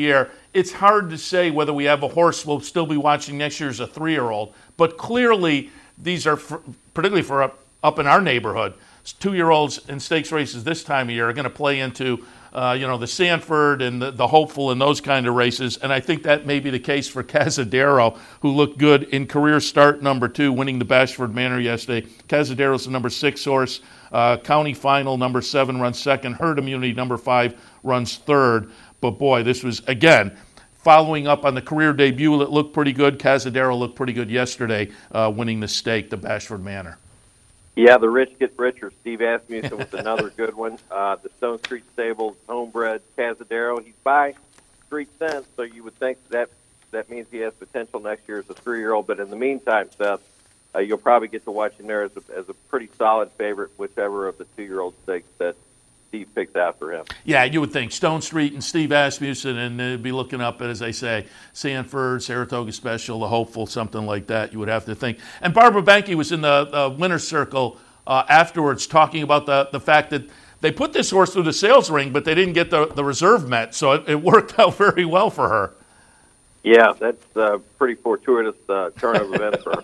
S3: it's hard to say whether we have a horse we'll still be watching next year as a 3-year-old. But clearly, these are, particularly for up in our neighborhood, 2-year-olds in stakes races this time of year are going to play into the Sanford and the Hopeful and those kind of races. And I think that may be the case for Cazadero, who looked good in career start number 2, winning the Bashford Manor yesterday. Cazadero's the number 6 horse. County Final, number 7, runs second. Herd Immunity, number 5, runs third. But boy, this was, again, following up on the career debut that looked pretty good. Cazadero looked pretty good yesterday, winning the stake, the Bashford Manor.
S10: Yeah, the rich get richer. Steve Asmussen was another good one. The Stone Street Stables homebred Cazadero. He's by Street Sense, so you would think that means he has potential next year as a 3-year-old. But in the meantime, Seth, you'll probably get to watch him there as a pretty solid favorite, whichever of the 2-year-old stakes that Steve picks out for him.
S3: Yeah, you would think Stone Street and Steve Asmussen, and they'd be looking up at, as I say, Sanford, Saratoga Special, the Hopeful, something like that, you would have to think. And Barbara Banke was in the winner's circle afterwards talking about the fact that they put this horse through the sales ring, but they didn't get the reserve met, so it worked out very well for her.
S10: Yeah, that's a pretty fortuitous turn of events for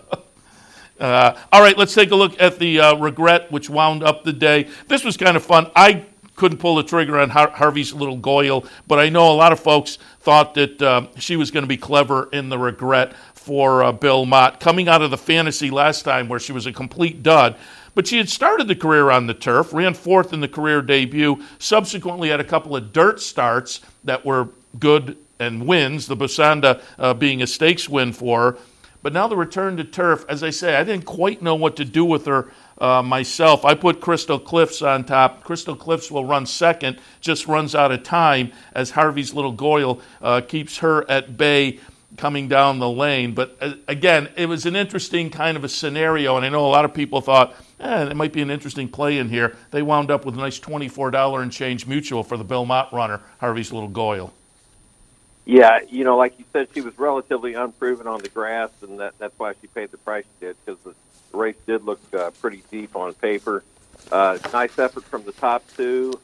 S10: her.
S3: All right, let's take a look at the Regret, which wound up the day. This was kind of fun. I couldn't pull the trigger on Harvey's Little Goyle, but I know a lot of folks thought that she was going to be clever in the Regret for Bill Mott, coming out of the Fantasy last time where she was a complete dud. But she had started the career on the turf, ran 4th in the career debut, subsequently had a couple of dirt starts that were good and wins, the Busanda being a stakes win for her. But now the return to turf, as I say, I didn't quite know what to do with her myself. I put Crystal Cliffs on top. Crystal Cliffs will run second, just runs out of time as Harvey's Little Goyle keeps her at bay coming down the lane. But again, it was an interesting kind of a scenario, and I know a lot of people thought, it might be an interesting play in here. They wound up with a nice $24 and change mutual for the Bill Mott runner, Harvey's Little Goyle.
S10: Yeah, like you said, she was relatively unproven on the grass, and that's why she paid the price she did, because the race did look pretty deep on paper. Nice effort from the top 2,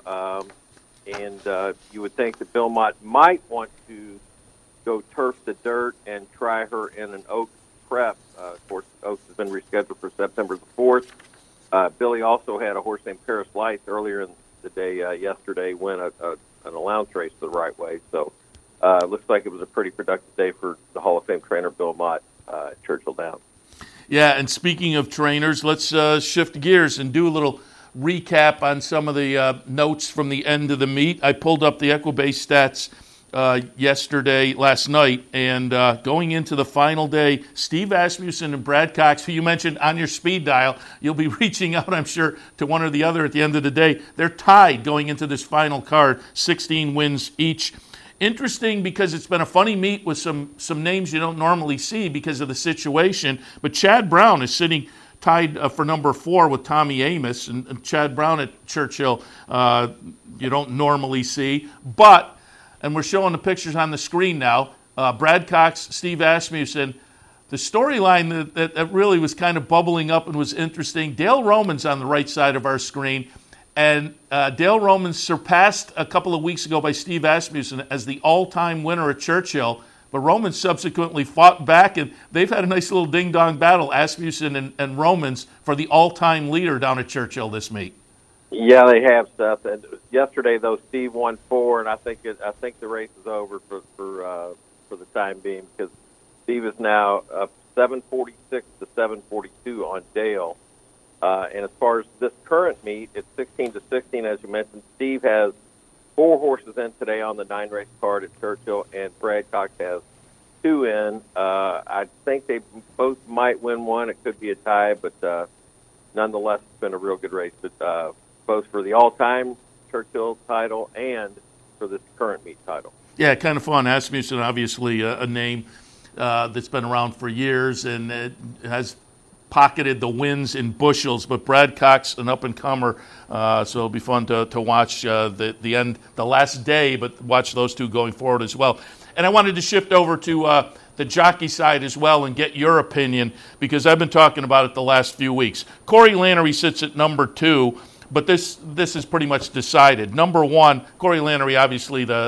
S10: and you would think that Bill Mott might want to go turf to dirt and try her in an Oaks prep. Of course, Oaks has been rescheduled for September the 4th. Billy also had a horse named Paris Lights earlier in the day yesterday win an allowance race the right way, so looks like it was a pretty productive day for the Hall of Fame trainer Bill Mott at Churchill Downs.
S3: Yeah, and speaking of trainers, let's shift gears and do a little recap on some of the notes from the end of the meet. I pulled up the Equibase stats last night, and going into the final day, Steve Asmussen and Brad Cox, who you mentioned on your speed dial, you'll be reaching out, I'm sure, to one or the other at the end of the day. They're tied going into this final card, 16 wins each. Interesting because it's been a funny meet with some names you don't normally see because of the situation. But Chad Brown is sitting tied for number 4 with Tommy Amos. And Chad Brown at Churchill you don't normally see. But, and we're showing the pictures on the screen now, Brad Cox, Steve Asmussen. The storyline that really was kind of bubbling up and was interesting, Dale Roman's on the right side of our screen. And Dale Roman surpassed a couple of weeks ago by Steve Asmussen as the all-time winner at Churchill. But Roman subsequently fought back, and they've had a nice little ding-dong battle, Asmussen and Romans, for the all-time leader down at Churchill this meet.
S10: Yeah, they have, Seth. And yesterday, though, Steve won 4, and I think the race is over for the time being because Steve is now up 746 to 742 on Dale. And as far as this current meet, it's 16-16, as you mentioned. Steve has 4 horses in today on the 9-race card at Churchill, and Brad Cox has 2 in. I think they both might win one. It could be a tie, but nonetheless, it's been a real good race, both for the all-time Churchill title and for this current meet title.
S3: Yeah, kind of fun. Asmussen, obviously a name that's been around for years and has pocketed the wins in bushels, but Brad Cox, an up-and-comer, so it'll be fun to watch the last day, but watch those two going forward as well. And I wanted to shift over to the jockey side as well and get your opinion, because I've been talking about it the last few weeks. Corey Lanerie sits at number 2, but this is pretty much decided. Number 1, Corey Lanerie, obviously the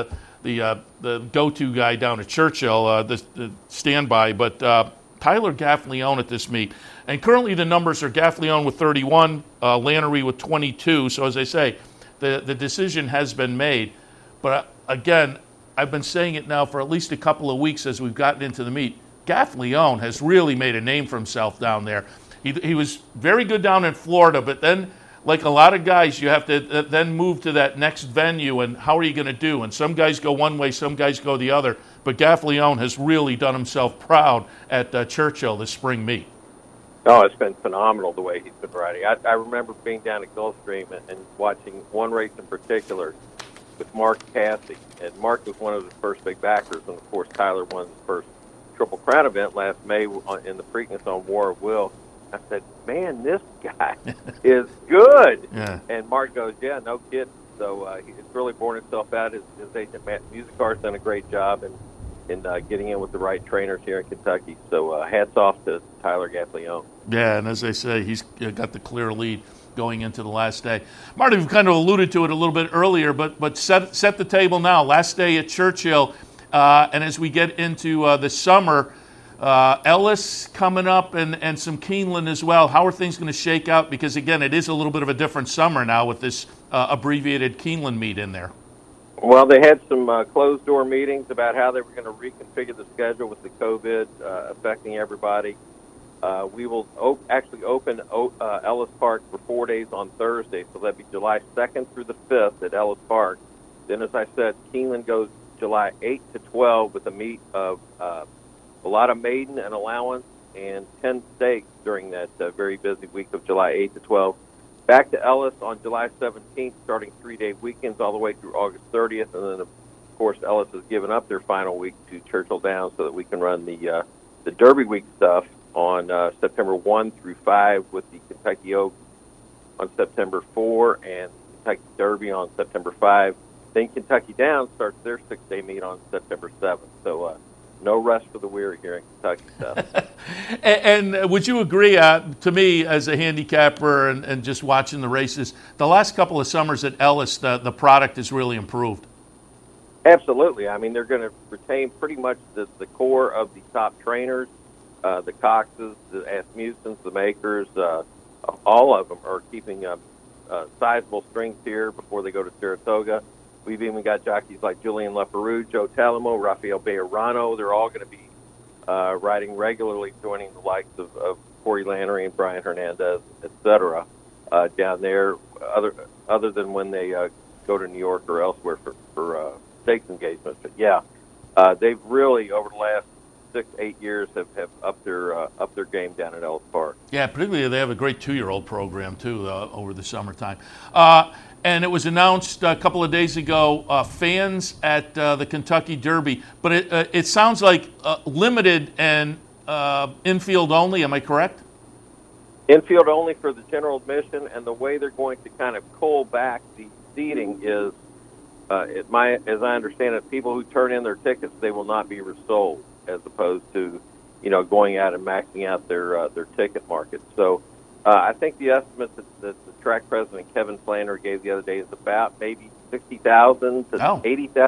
S3: the go-to guy down at Churchill, the standby, but Tyler Gaffalione at this meet. And currently the numbers are Gaffalione with 31, Lannery with 22. So as I say, the decision has been made. But again, I've been saying it now for at least a couple of weeks as we've gotten into the meet. Gaffalione has really made a name for himself down there. He was very good down in Florida, but then, like a lot of guys, you have to then move to that next venue, and how are you going to do? And some guys go one way, some guys go the other. But Gaffalione has really done himself proud at Churchill this spring meet.
S10: Oh, it's been phenomenal the way he's been riding. I remember being down at Gulfstream and watching one race in particular with Mark Cassidy. And Mark was one of the first big backers, and, of course, Tyler won the first Triple Crown event last May in the Preakness on War of Will. I said, man, this guy is good.
S3: Yeah.
S10: And Mark goes, yeah, no kidding. So it's really borne itself out. His agent, Matt Musicar's done a great job in getting in with the right trainers here in Kentucky. So hats off to Tyler Gaffalione.
S3: Yeah, and as I say, he's got the clear lead going into the last day. Marty, we've kind of alluded to it a little bit earlier, but set the table now. Last day at Churchill, and as we get into the summer, Ellis coming up and some Keeneland as well. How are things going to shake out? Because, again, it is a little bit of a different summer now with this abbreviated Keeneland meet in there.
S10: Well, they had some closed-door meetings about how they were going to reconfigure the schedule with the COVID affecting everybody. We will actually open Ellis Park for 4 days on Thursday, so that'd be July 2nd through the 5th at Ellis Park. Then, as I said, Keeneland goes July 8th to 12th with a meet of a lot of maiden and allowance and 10 stakes during that very busy week of July 8th to 12th. Back to Ellis on July 17th, starting 3-day weekends all the way through August 30th. And then, of course, Ellis has given up their final week to Churchill Downs so that we can run the Derby Week stuff on September 1 through 5 with the Kentucky Oaks on September 4 and Kentucky Derby on September 5. Then Kentucky Downs starts their 6-day meet on September 7th. So no rest for the weary here in Kentucky, Seth.
S3: And would you agree, to me, as a handicapper and just watching the races, the last couple of summers at Ellis, the product has really improved?
S10: Absolutely. I mean, they're going to retain pretty much the core of the top trainers, the Coxes, the Asmusens, the Makers. All of them are keeping sizable strings here before they go to Saratoga. We've even got jockeys like Julian Leperoux, Joe Talamo, Rafael Bejarano. They're all going to be riding regularly, joining the likes of Corey Lannery and Brian Hernandez, et cetera, down there, other than when they go to New York or elsewhere for stakes engagements. But, yeah, they've really, over the last 6-8 years, have upped their game down at Ellis Park.
S3: Yeah, particularly they have a great 2-year-old program, too, over the summertime. And it was announced a couple of days ago, fans at the Kentucky Derby. But it sounds like limited and infield only. Am I correct?
S10: Infield only for the general admission, and the way they're going to kind of cull back the seating is, as I understand it, people who turn in their tickets, they will not be resold, as opposed to, going out and maxing out their ticket market. So I think the estimate that the track president Kevin Flanner gave the other day is about maybe 60,000 to 80,000.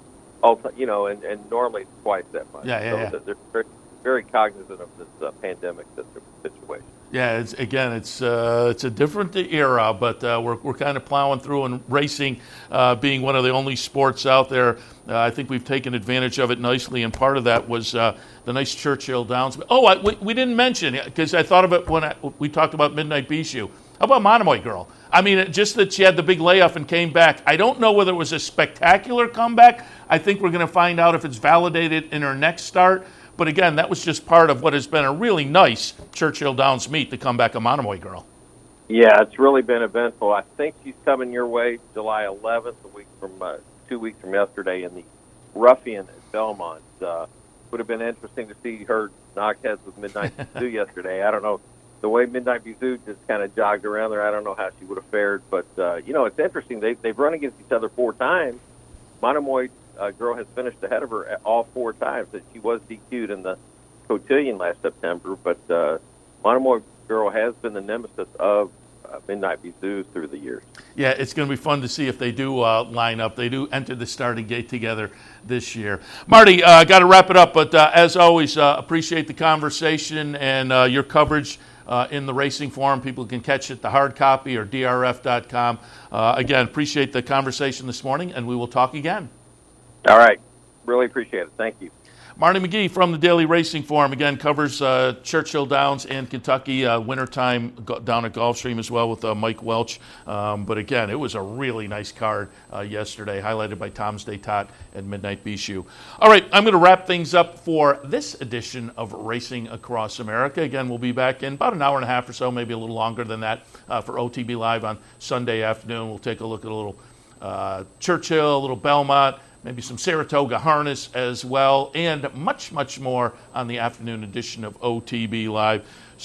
S10: And normally it's twice that much. So they're very, very cognizant of this pandemic situation.
S3: Yeah, it's a different era, but we're kind of plowing through and racing, being one of the only sports out there. I think we've taken advantage of it nicely, and part of that was the nice Churchill Downs. Oh, we didn't mention, because I thought of it when we talked about Midnight Bijou. How about Monomoy Girl? I mean, just that she had the big layoff and came back. I don't know whether it was a spectacular comeback. I think we're going to find out if it's validated in her next start. But again, that was just part of what has been a really nice Churchill Downs meet, the comeback of Monomoy Girl.
S10: Yeah, it's really been eventful. I think she's coming your way July 11th, 2 weeks from yesterday, in the Ruffian at Belmont. Would have been interesting to see her knock heads with Midnight Bijou yesterday. I don't know. The way Midnight Bijou just kind of jogged around there, I don't know how she would have fared. But, it's interesting. They've run against each other 4 times. Monomoy Girl has finished ahead of her all 4 times. That she was DQ'd in the Cotillion last September, but Monomoy Girl has been the nemesis of Midnight Zoos through the years.
S3: Yeah, it's going to be fun to see if they do line up. They do enter the starting gate together this year. Marty, got to wrap it up, but as always, appreciate the conversation and your coverage in the Racing Forum. People can catch it, the hard copy or drf.com. Again, appreciate the conversation this morning, and we will talk again.
S10: All right. Really appreciate it. Thank you.
S3: Marty McGee from the Daily Racing Forum, again, covers Churchill Downs and Kentucky, wintertime down at Gulfstream as well with Mike Welch. But again, it was a really nice card yesterday, highlighted by Tom's Day Tot and Midnight Bishu. All right, I'm going to wrap things up for this edition of Racing Across America. Again, we'll be back in about an hour and a half or so, maybe a little longer than that, for OTB Live on Sunday afternoon. We'll take a look at a little Churchill, a little Belmont, maybe some Saratoga harness as well, and much, much more on the afternoon edition of OTB Live.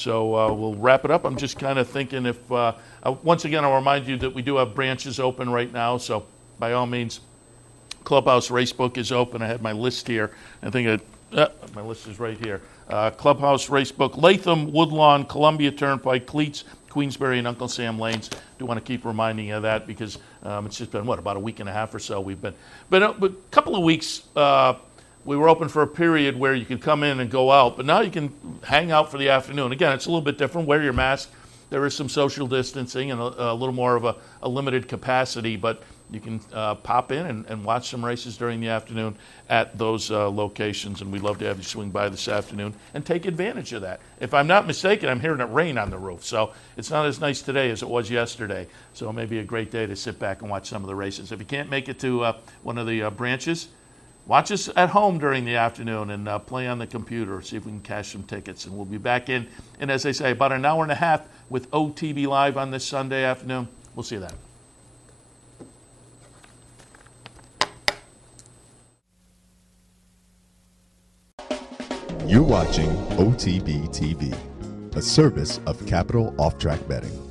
S3: So we'll wrap it up. I'm just kind of thinking if, once again, I'll remind you that we do have branches open right now. So by all means, Clubhouse Racebook is open. I had my list here. I think my list is right here. Clubhouse Racebook, Latham, Woodlawn, Columbia Turnpike, Cleats, Queensbury, and Uncle Sam Lanes. Do want to keep reminding you of that because it's just been, about a week and a half or so we've been. But a couple of weeks, we were open for a period where you could come in and go out, but now you can hang out for the afternoon. Again, it's a little bit different. Wear your mask. There is some social distancing and a little more of a limited capacity, but you can pop in and watch some races during the afternoon at those locations, and we'd love to have you swing by this afternoon and take advantage of that. If I'm not mistaken, I'm hearing it rain on the roof, so it's not as nice today as it was yesterday, so it may be a great day to sit back and watch some of the races. If you can't make it to one of the branches, watch us at home during the afternoon and play on the computer, see if we can cash some tickets, and we'll be back in, and as I say, about an hour and a half with OTB Live on this Sunday afternoon. We'll see you then.
S1: You're watching OTB TV, a service of Capital Off Track Betting.